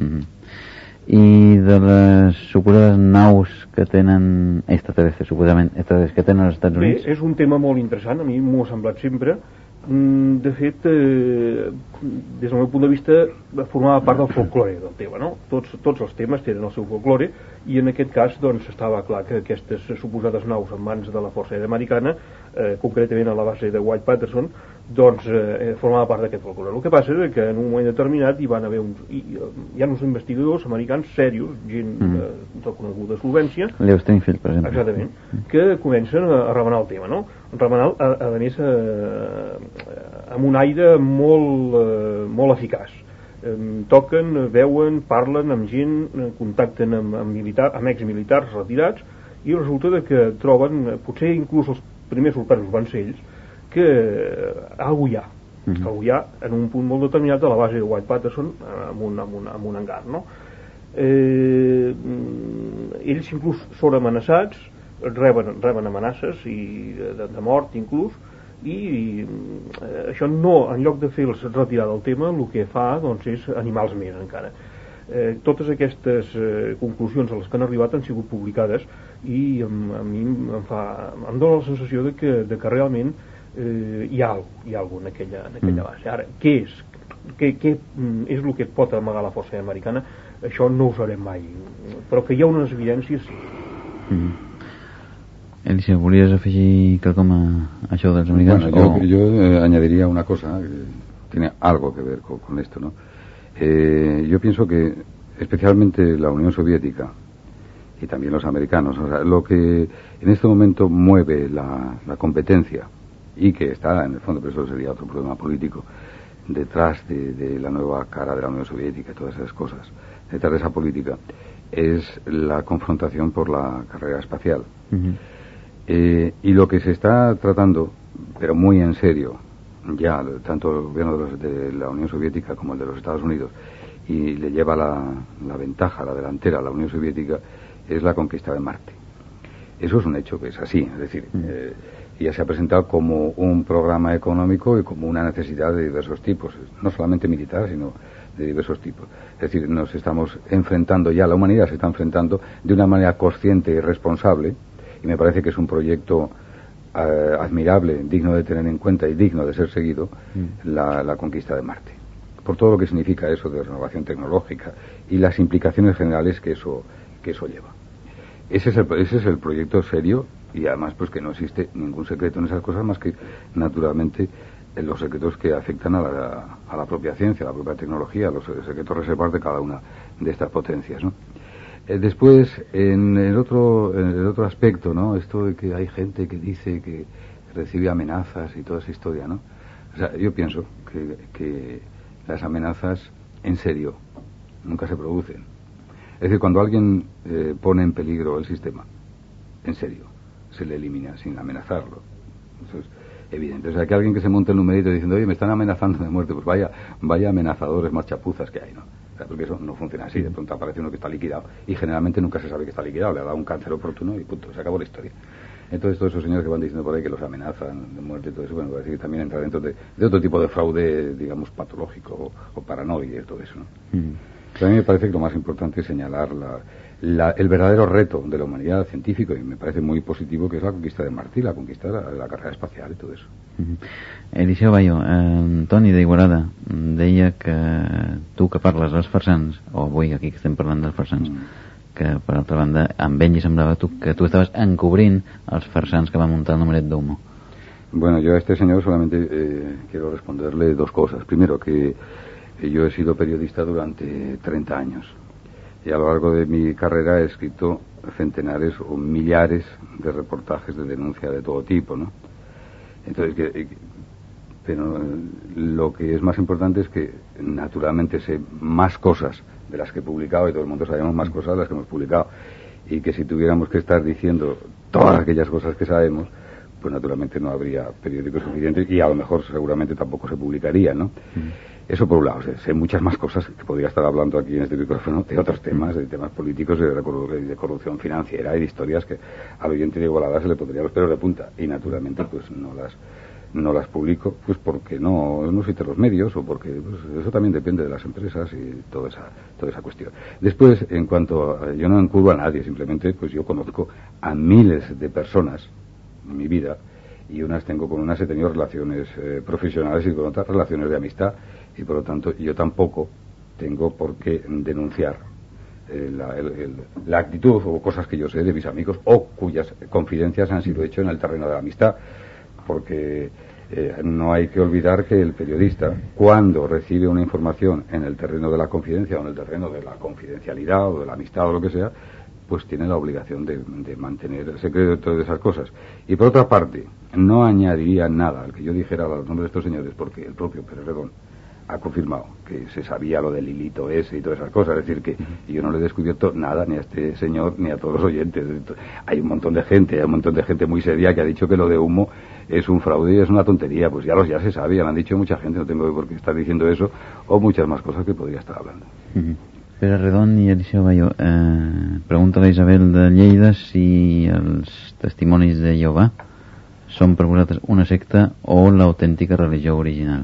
S4: I de les suposades naus que tenen extraterrestres, suposadament extraterrestres que tenen als Estats Units?
S1: Bé, és un tema molt interessant, a mi m'ho ha semblat sempre. De fet, des del meu punt de vista, formava part del folklore del tema, no? Tots els temes tenen el seu folklore i en aquest cas doncs estava clar que aquestes suposades naus en mans de la Força Aèria Americana, concretament a la base de White-Patterson, doncs formava part d'aquest folklore. El que passa és que en un moment determinat hi ha uns investigadors americans serios, gent de coneguda solvència,
S4: Leo Stringfield, per exemple.
S1: Exactament, que comencen a remenar el tema, no? Remenar, a més, amb un aire molt eficaç. Toquen, veuen, parlen amb gent, contacten amb exmilitars retirats i resulta que troben, potser inclús els primers sorpresos van ser ells, que algú hi ha, en un punt molt determinat de la base de White-Patterson amb un hangar, no? Ells inclús són amenaçats, reben amenaces de mort inclús, i això no, en lloc de fer-los retirar del tema, el que fa doncs, és animals més encara. Totes aquestes conclusions a les que han arribat han sigut publicades i a mi em dóna la sensació de que realment hi ha alguna en aquella base. Ara, què és? Què és el que pot amagar la Força Americana? Això no ho sabrem mai, però que hi ha unes evidències, sí.
S4: Alicia, ¿volvías afegir quelcom a això dels americanos?
S5: Bueno, yo añadiría una cosa que tiene algo que ver con esto, ¿no? Yo pienso que especialmente la Unión Soviética y también los americanos, o sea, lo que en este momento mueve la competencia y que está en el fondo, pero eso sería otro problema político, detrás de la nueva cara de la Unión Soviética y todas esas cosas, detrás de esa política, es la confrontación por la carrera espacial. Y lo que se está tratando, pero muy en serio, ya tanto el gobierno de la Unión Soviética como el de los Estados Unidos, y le lleva la ventaja, la delantera a la Unión Soviética, es la conquista de Marte. Eso es un hecho que es así, es decir, ya se ha presentado como un programa económico y como una necesidad de diversos tipos, no solamente militar, sino de diversos tipos. Es decir, nos estamos enfrentando ya, la humanidad se está enfrentando de una manera consciente y responsable, y me parece que es un proyecto admirable, digno de tener en cuenta y digno de ser seguido, la conquista de Marte, por todo lo que significa eso de renovación tecnológica y las implicaciones generales que eso lleva. Ese es el proyecto serio, y además pues que no existe ningún secreto en esas cosas más que naturalmente los secretos que afectan a la propia ciencia, a la propia tecnología, los secretos reservados de cada una de estas potencias, ¿no? Después, en el otro aspecto, ¿no? Esto de que hay gente que dice que recibe amenazas y toda esa historia, ¿no? O sea, yo pienso que las amenazas, en serio, nunca se producen. Es decir, cuando alguien pone en peligro el sistema, en serio, se le elimina sin amenazarlo. Eso es evidente. O sea, que alguien que se monte el numerito diciendo, oye, me están amenazando de muerte, pues vaya amenazadores más chapuzas que hay, ¿no? Porque eso no funciona así. De pronto aparece uno que está liquidado y generalmente nunca se sabe que está liquidado, le ha dado un cáncer oportuno y punto, se acabó la historia. Entonces todos esos señores que van diciendo por ahí que los amenazan de muerte y todo eso, bueno, parece que también entra dentro de otro tipo de fraude, digamos, patológico o paranoide y todo eso, ¿no? A mí me parece que lo más importante es señalar el verdadero reto de la humanidad científico, y me parece muy positivo, que es la conquista de Marte y la conquista de la carrera espacial y todo eso.
S4: Eliseu Bayo, Toni d'Igualada deia que tu que parles dels farsans, o avui aquí que estem parlant dels farsans, que per altra banda amb ell li semblava que tu estaves encobrint els farsans que va muntar el numeret d'Humo.
S5: Bueno, yo a este señor solamente quiero responderle dos cosas. Primero, que yo he sido periodista durante 30 años y a lo largo de mi carrera he escrito centenares o millares de reportajes de denuncia de todo tipo, ¿no? Entonces, pero lo que es más importante es que naturalmente sé más cosas de las que he publicado, y todo el mundo sabemos más cosas de las que hemos publicado, y que si tuviéramos que estar diciendo todas aquellas cosas que sabemos, pues naturalmente no habría periódicos suficientes, y a lo mejor seguramente tampoco se publicaría, ¿no? Eso por un lado. Sé muchas más cosas que podría estar hablando aquí en este micrófono de otros temas, de temas políticos, de corrupción financiera y de historias que al oyente de Igualada se le pondría los pelos de punta, y naturalmente pues no las publico, pues porque no existen los medios, o porque pues, eso también depende de las empresas y toda esa cuestión. Después, en cuanto a, yo no encubro a nadie, simplemente pues yo conozco a miles de personas en mi vida, y con unas he tenido relaciones profesionales y con otras relaciones de amistad, y por lo tanto yo tampoco tengo por qué denunciar la actitud o cosas que yo sé de mis amigos, o cuyas confidencias han sido hechas en el terreno de la amistad, porque no hay que olvidar que el periodista, cuando recibe una información en el terreno de la confidencia o en el terreno de la confidencialidad o de la amistad o lo que sea, pues tiene la obligación de mantener el secreto de todas esas cosas. Y por otra parte, no añadiría nada al que yo dijera a los nombres de estos señores, porque el propio Pérez Redón ha confirmado que se sabía lo del hilito ese y todas esas cosas. Es decir, que yo no le he descubierto nada ni a este señor ni a todos los oyentes. Hay un montón de gente muy seria que ha dicho que lo de Humo es un fraude y es una tontería. Pues ya se sabe, ya lo han dicho mucha gente, no tengo por qué estar diciendo eso, o muchas más cosas que podría estar hablando.
S4: Pere Redon i Eliseu Bayo, pregunta la Isabel de Lleida si els testimonis de Jehovà són per vosaltres una secta o l'autèntica religió original.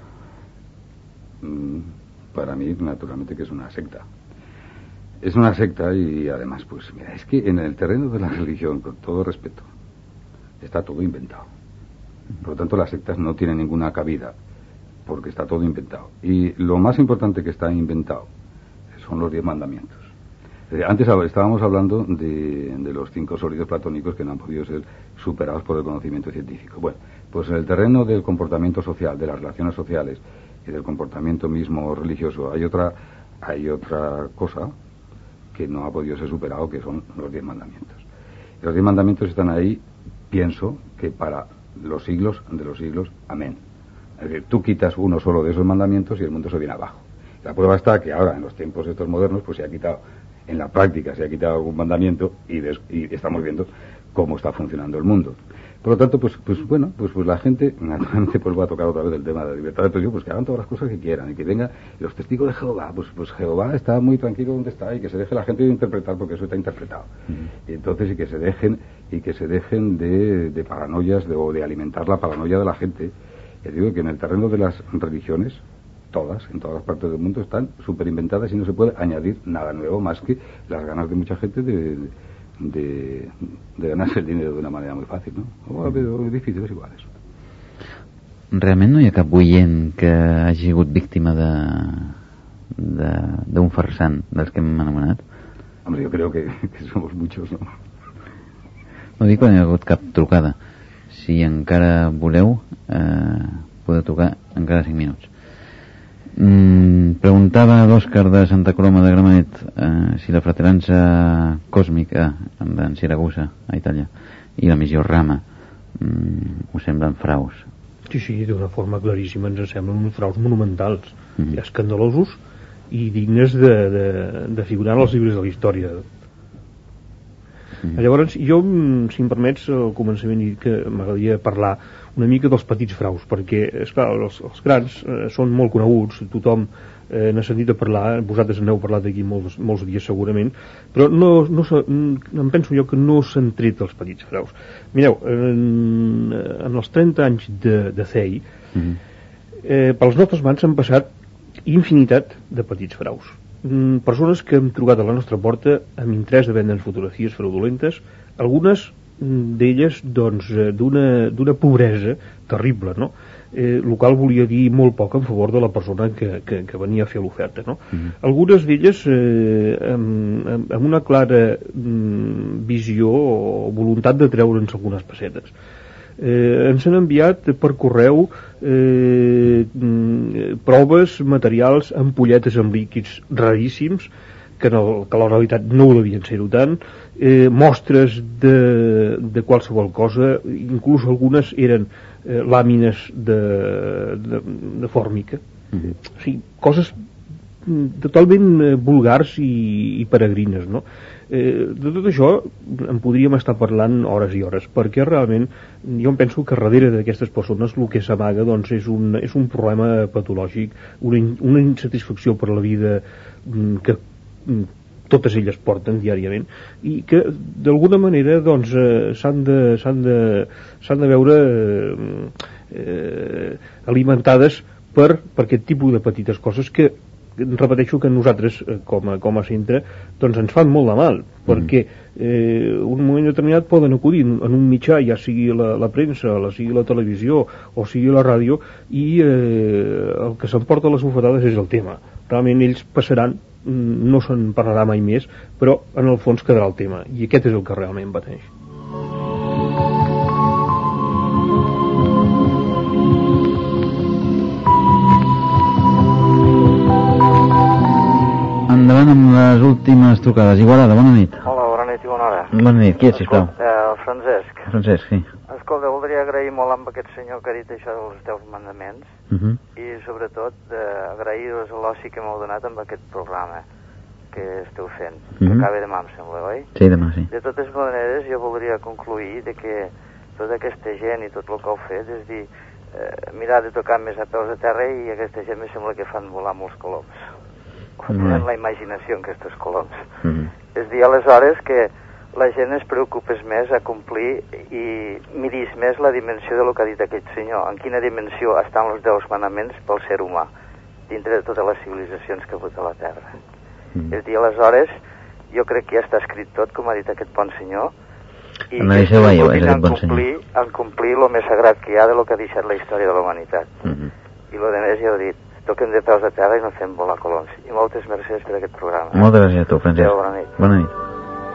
S5: Para mí, naturalmente, que es una secta. Es una secta, y además, pues mira, es que en el terreno de la religión, con todo respeto, está todo inventado. Por lo tanto, las sectas no tienen ninguna cabida, porque está todo inventado. Y lo más importante que está inventado son los 10 mandamientos. Antes estábamos hablando de los 5 sólidos platónicos que no han podido ser superados por el conocimiento científico. Bueno, pues en el terreno del comportamiento social, de las relaciones sociales y del comportamiento mismo religioso, hay otra cosa que no ha podido ser superado, que son los 10 mandamientos. Y los 10 mandamientos están ahí, pienso, que para los siglos de los siglos. Amén. Es decir, tú quitas uno solo de esos mandamientos y el mundo se viene abajo. La prueba está que ahora, en los tiempos estos modernos, pues se ha quitado, en la práctica se ha quitado algún mandamiento, y estamos viendo cómo está funcionando el mundo. Por lo tanto, pues la gente, naturalmente, pues va a tocar otra vez el tema de la libertad de expresión, pues que hagan todas las cosas que quieran, y que vengan los testigos de Jehová, pues Jehová está muy tranquilo donde está, y que se deje la gente de interpretar, porque eso está interpretado. Y entonces, y que se dejen de paranoias, o de alimentar la paranoia de la gente. Ya digo que en el terreno de las religiones, en todas las partes del mundo, están súper inventadas, y no se puede añadir nada nuevo más que las ganas de mucha gente de ganarse el dinero de una manera muy fàcil, no? O difícil, és igual, això.
S4: Realment no hi ha cap oient que hagi sigut víctima d'un farsant dels que hem anomenat?
S5: Hombre, yo creo que somos muchos, ¿no?
S4: No dic que no hi ha hagut cap trucada. Si encara voleu, podeu trucar encara 5 minuts. Preguntava l'Òscar de Santa Coloma de Gramenet si la Fratellanza Còsmica d'en Siragusa a Itàlia i la missió Rama us semblen fraus.
S1: Sí, d'una forma claríssima ens semblen uns fraus monumentals, escandalosos i dignes de figurar en els llibres de la història. Llavors, jo, si em permets, al començament he dit que m'agradaria parlar una mica dels petits fraus, perquè, esclar, els grans són molt coneguts, tothom n'ha sentit a parlar, vosaltres n'heu parlat aquí molts dies segurament, però em penso jo que no s'han tret els petits fraus. Mireu, en els 30 anys de CEI, pels nostres mans han passat infinitat de petits fraus. Persones que hem trucat a la nostra porta amb interès de vendre'ns fotografies fraudulentes, algunes d'elles doncs d'una pobresa terrible, no? El qual volia dir molt poc en favor de la persona que venia a fer l'oferta, no? Algunes d'elles amb una clara visió o voluntat de treure'ns algunes pessetes. Ens han enviat per correu proves, materials, ampolletes amb líquids raríssims, que la realitat no ho devien ser-ho tant, mostres de qualsevol cosa, inclús algunes eren làmines de fòrmica, o sigui, coses totalment vulgars i peregrines, no? De tot això en podríem estar parlant hores i hores, perquè realment jo em penso que darrere d'aquestes persones el que s'amaga doncs, és un problema patològic, una insatisfacció per la vida que totes elles porten diàriament i que d'alguna manera doncs, s'han de veure alimentades per aquest tipus de petites coses que repeteixo que nosaltres com a centre doncs ens fan molt de mal perquè un moment determinat poden acudir en un mitjà, ja sigui la premsa, sigui la televisió o sigui la ràdio i el que s'emporta les bufetades és el tema. Realment ells passaran, no se'n parlarà mai més, però en el fons quedarà el tema i aquest és el que realment pateix.
S4: Endavant amb les últimes trucades. Igualada, bona nit.
S17: Hola, bona nit i bona hora.
S4: Bona nit, qui ets, sisplau?
S17: Francesc.
S4: Francesc, sí.
S17: Escolta, voldria agrair molt amb aquest senyor que ha dit això dels 10 mandaments i sobretot agrair l'oci que m'heu donat amb aquest programa que esteu fent, que acaba demà, em sembla, oi?
S4: Sí, demà, sí.
S17: De totes maneres, jo voldria concluir de que tota aquesta gent i tot el que heu fet és dir, mirar de tocar més a peus a terra i aquesta gent me sembla que fan volar molts coloms. Tenen la imaginació en aquests coloms. És dir, aleshores que la gent es preocupés més a complir i miris més la dimensió de lo que ha dit aquest senyor, en quina dimensió estan els 10 manaments pel ser humà dintre de totes les civilitzacions que ha hagut a la Terra. És dir, aleshores jo crec que ja està escrit tot, com ha dit aquest bon senyor, i en complir el més sagrat que hi ha de lo que ha deixat la història de la humanitat. I el més ja ho he dit, toquem de peus a terra i no fem volar coloms. I moltes mercès per aquest programa.
S4: Moltes gràcies a tu, Francesc.
S17: Adéu, bona nit.
S4: Bona nit.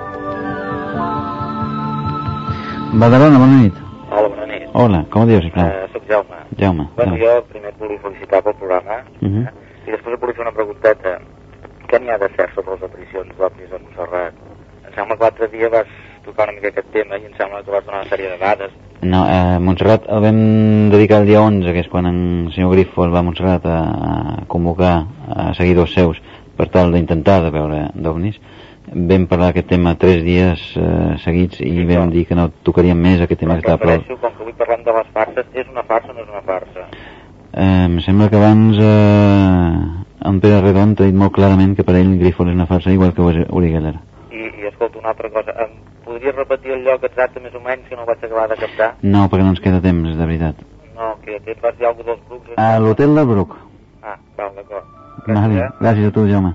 S4: Badalona, bona nit.
S18: Hola, bona nit.
S4: Hola, com ho dius, sisplau?
S18: Soc Jaume.
S4: Jaume.
S18: Bueno, jo primer et volia felicitar pel programa i després et volia fer una pregunteta. Què n'hi ha de cert sobre les aparicions d'ovnis a Montserrat? Em sembla que l'altre dia vas tocar una mica aquest tema i em sembla que vas donar una sèrie de dades.
S4: No, Montserrat el vam dedicar el dia 11, que és quan el senyor Grifo va a Montserrat a convocar a seguidors seus per tal d'intentar de veure d'ovnis. Vam parlar d'aquest tema 3 dies seguits i vam dir que no tocaríem més aquest tema que estava prou.
S18: Com que avui parlem de les farses, és una farsa o no és una farsa?
S4: Em sembla que abans en Pere Redont ha dit molt clarament que per ell Grifo és una farsa igual que Uri Geller.
S18: I escolta, una altra cosa, podries repetir el lloc exacte més o menys que no vaig acabar de captar?
S4: No, perquè no ens queda temps, de veritat.
S18: No, que et vas dir alguna dels Brucs?
S4: A l'hotel del Bruc.
S18: Ah, val, d'acord.
S4: Vale, gràcies a tu, Jaume.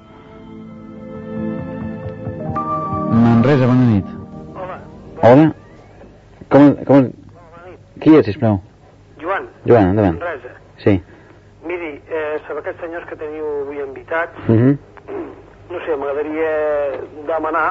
S4: Manresa, bona nit.
S19: Hola.
S4: Hola? Com... Qui és, sisplau?
S19: Joan.
S4: Joan, endavant.
S19: Manresa.
S4: Sí.
S19: Miri, sobre aquests senyors que teniu avui invitats,
S4: Uh-huh.
S19: no sé, m'agradaria demanar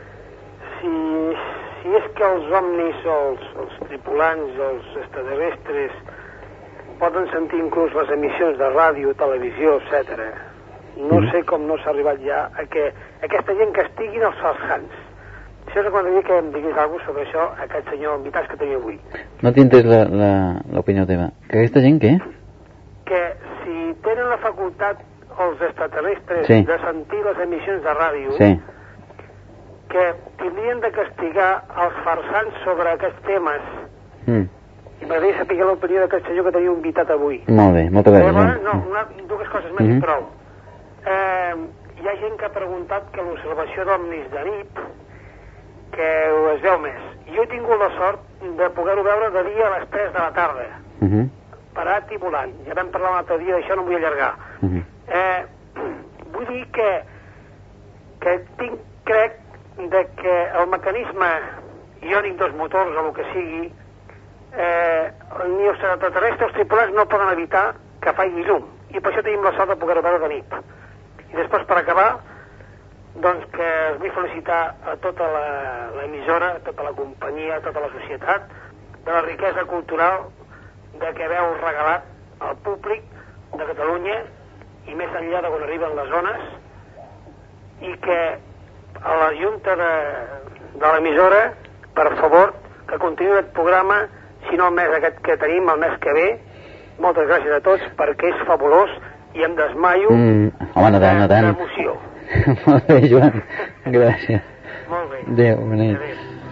S19: si és que els omnis o els tripulants o els extraterrestres poden sentir inclús les emissions de ràdio, televisió, etc. No sé com no s'ha arribat ja a que aquesta gent castiguin els farsants. Això és m'agradaria que em diguis alguna cosa sobre això, aquest senyor invitats que tenia avui.
S4: No t'he entès l'opinió teva. Que aquesta gent què?
S19: Que si tenen la facultat els extraterrestres de sentir les emissions de ràdio, que tindrien de castigar els farsants sobre aquests temes. I m'agradaria saber l'opinió d'aquest senyor que tenia invitat avui.
S4: Molt bé, moltes gràcies.
S19: No, dues coses més i prou. Hi ha gent que ha preguntat que l'observació d'ovnis de nit que es veu més. Jo he tingut la sort de poder-ho veure de dia a les 3 de la tarda, parat i volant. Ja vam parlar un altre dia d'això, no em vull allargar. Vull dir que crec de que el mecanisme iònic dels motors o el que sigui, ni els extraterrestres els tripulants no poden evitar que faci llum, i per això tenim la sort de poder-ho veure de nit. I després, per acabar, doncs que us vull felicitar a tota l'emissora, a tota la companyia, a tota la societat, de la riquesa cultural de que veu regalat al públic de Catalunya i més enllà de quan arriben les zones, i que a la junta de l'emissora, per favor, que continuï el programa, si no el mes aquest que tenim, el mes que ve. Moltes gràcies a tots, perquè és fabulós i em desmaio d'emoció.
S4: Molt bé, Joan, gràcies.
S19: Molt bé.
S4: Adéu, bona nit.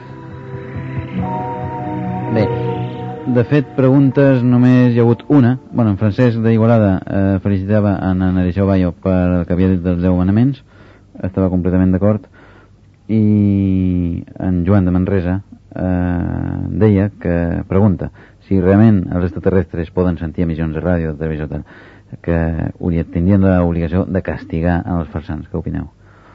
S4: Bé, de fet, preguntes només hi ha hagut una. Bueno, en Francesc d'Igualada felicitava en Eliseu Bayo per el que havia dit dels 10 manaments, estava completament d'acord, i en Joan de Manresa deia que pregunta si realment els extraterrestres poden sentir emissions de ràdio, de televisió, que tindrien l'obligació de castigar els farsants. Què opineu?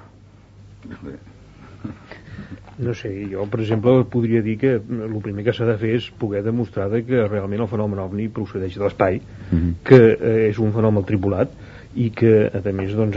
S1: No sé, jo per exemple podria dir que el primer que s'ha de fer és poder demostrar que realment el fenomen ovni procedeix de l'espai, que és un fenomen tripulat i que a més doncs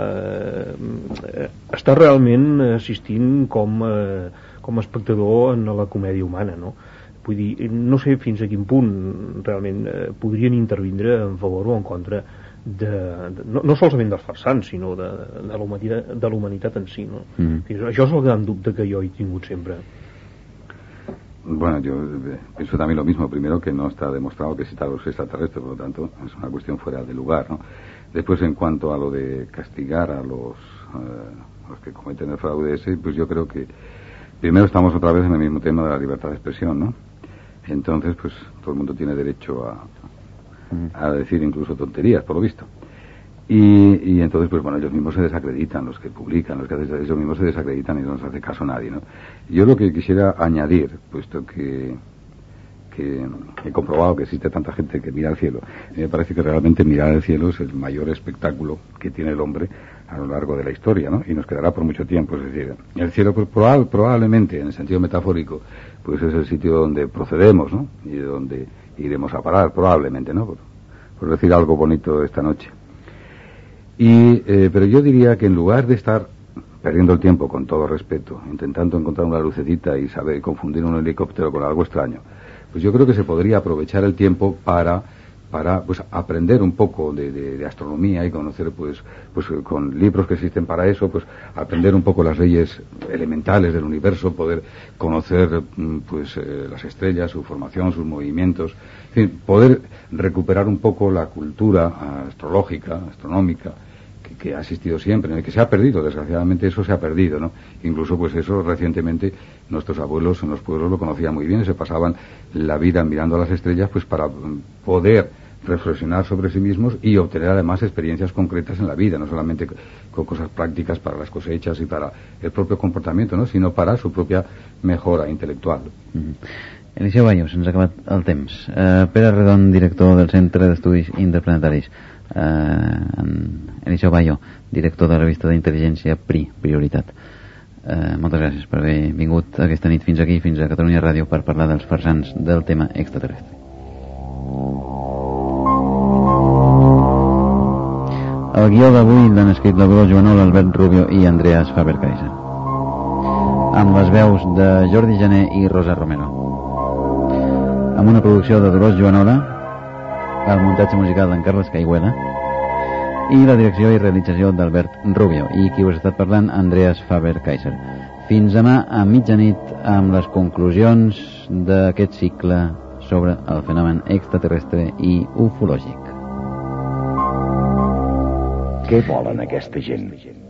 S1: està realment assistint com a espectador en la comèdia humana, no? Vull dir, no sé fins a quin punt realment podrien intervindre en favor o en contra no solament dels farsants, sinó de la humanitat en si, no? Això és el gran dubte que jo he tingut sempre.
S5: Bueno, yo pienso también lo mismo. Primero, que no está demostrado que existan los extraterrestres, por lo tanto es una cuestión fuera de lugar, ¿no? Después, en cuanto a lo de castigar a los que cometen el fraude ese, pues yo creo que primero estamos otra vez en el mismo tema de la libertad de expresión, ¿no? Entonces, pues todo el mundo tiene derecho a decir incluso tonterías, por lo visto. Y entonces, pues bueno, ellos mismos se desacreditan, los que publican, los que hacen, ellos mismos se desacreditan y no nos hace caso a nadie, ¿no? Yo lo que quisiera añadir, puesto que he comprobado que existe tanta gente que mira al cielo, me parece que realmente mirar al cielo es el mayor espectáculo que tiene el hombre a lo largo de la historia, ¿no? Y nos quedará por mucho tiempo. Es decir, el cielo, pues, probablemente, en el sentido metafórico, pues es el sitio donde procedemos, ¿no? Y donde iremos a parar, probablemente, ¿no? Por decir algo bonito esta noche. Pero yo diría que en lugar de estar perdiendo el tiempo, con todo respeto, intentando encontrar una lucecita y saber confundir un helicóptero con algo extraño, pues yo creo que se podría aprovechar el tiempo para pues aprender un poco de astronomía y conocer pues con libros que existen para eso, pues aprender un poco las leyes elementales del universo, poder conocer pues las estrellas, su formación, sus movimientos, en fin, poder recuperar un poco la cultura astrológica, astronómica que ha existido siempre, que se ha perdido, desgraciadamente eso se ha perdido, ¿no? Incluso pues eso recientemente nuestros abuelos en los pueblos lo conocían muy bien, se pasaban la vida mirando a las estrellas pues para poder reflexionar sobre sí mismos y obtener además experiencias concretas en la vida, no solamente con cosas prácticas para las cosechas y para el propio comportamiento, ¿no? Sino para su propia mejora intelectual.
S4: Eliseu Bayo, se'ns ha acabat el temps. Pere Redon, director del Centre d'Estudis Interplanetaris. Eliseu Bayo, director de la revista d'intel·ligència Prioritat. Moltes gràcies per haver vingut aquesta nit fins aquí, fins a Catalunya Ràdio, per parlar dels farsants del tema extraterrestre. El guió d'avui l'han escrit la Dolors Joanol, Albert Rubio i Andreas Faber-Kaiser, amb les veus de Jordi Jané i Rosa Romero, amb una producció de Dolors Joanola, el muntatge musical d'en Carles Caiguela i la direcció i realització d'Albert Rubio, i qui us ha estat parlant, Andreas Faber-Kaiser. Fins demà a mitjanit amb les conclusions d'aquest cicle sobre el fenomen extraterrestre i ufològic.
S20: Què volen aquesta gent?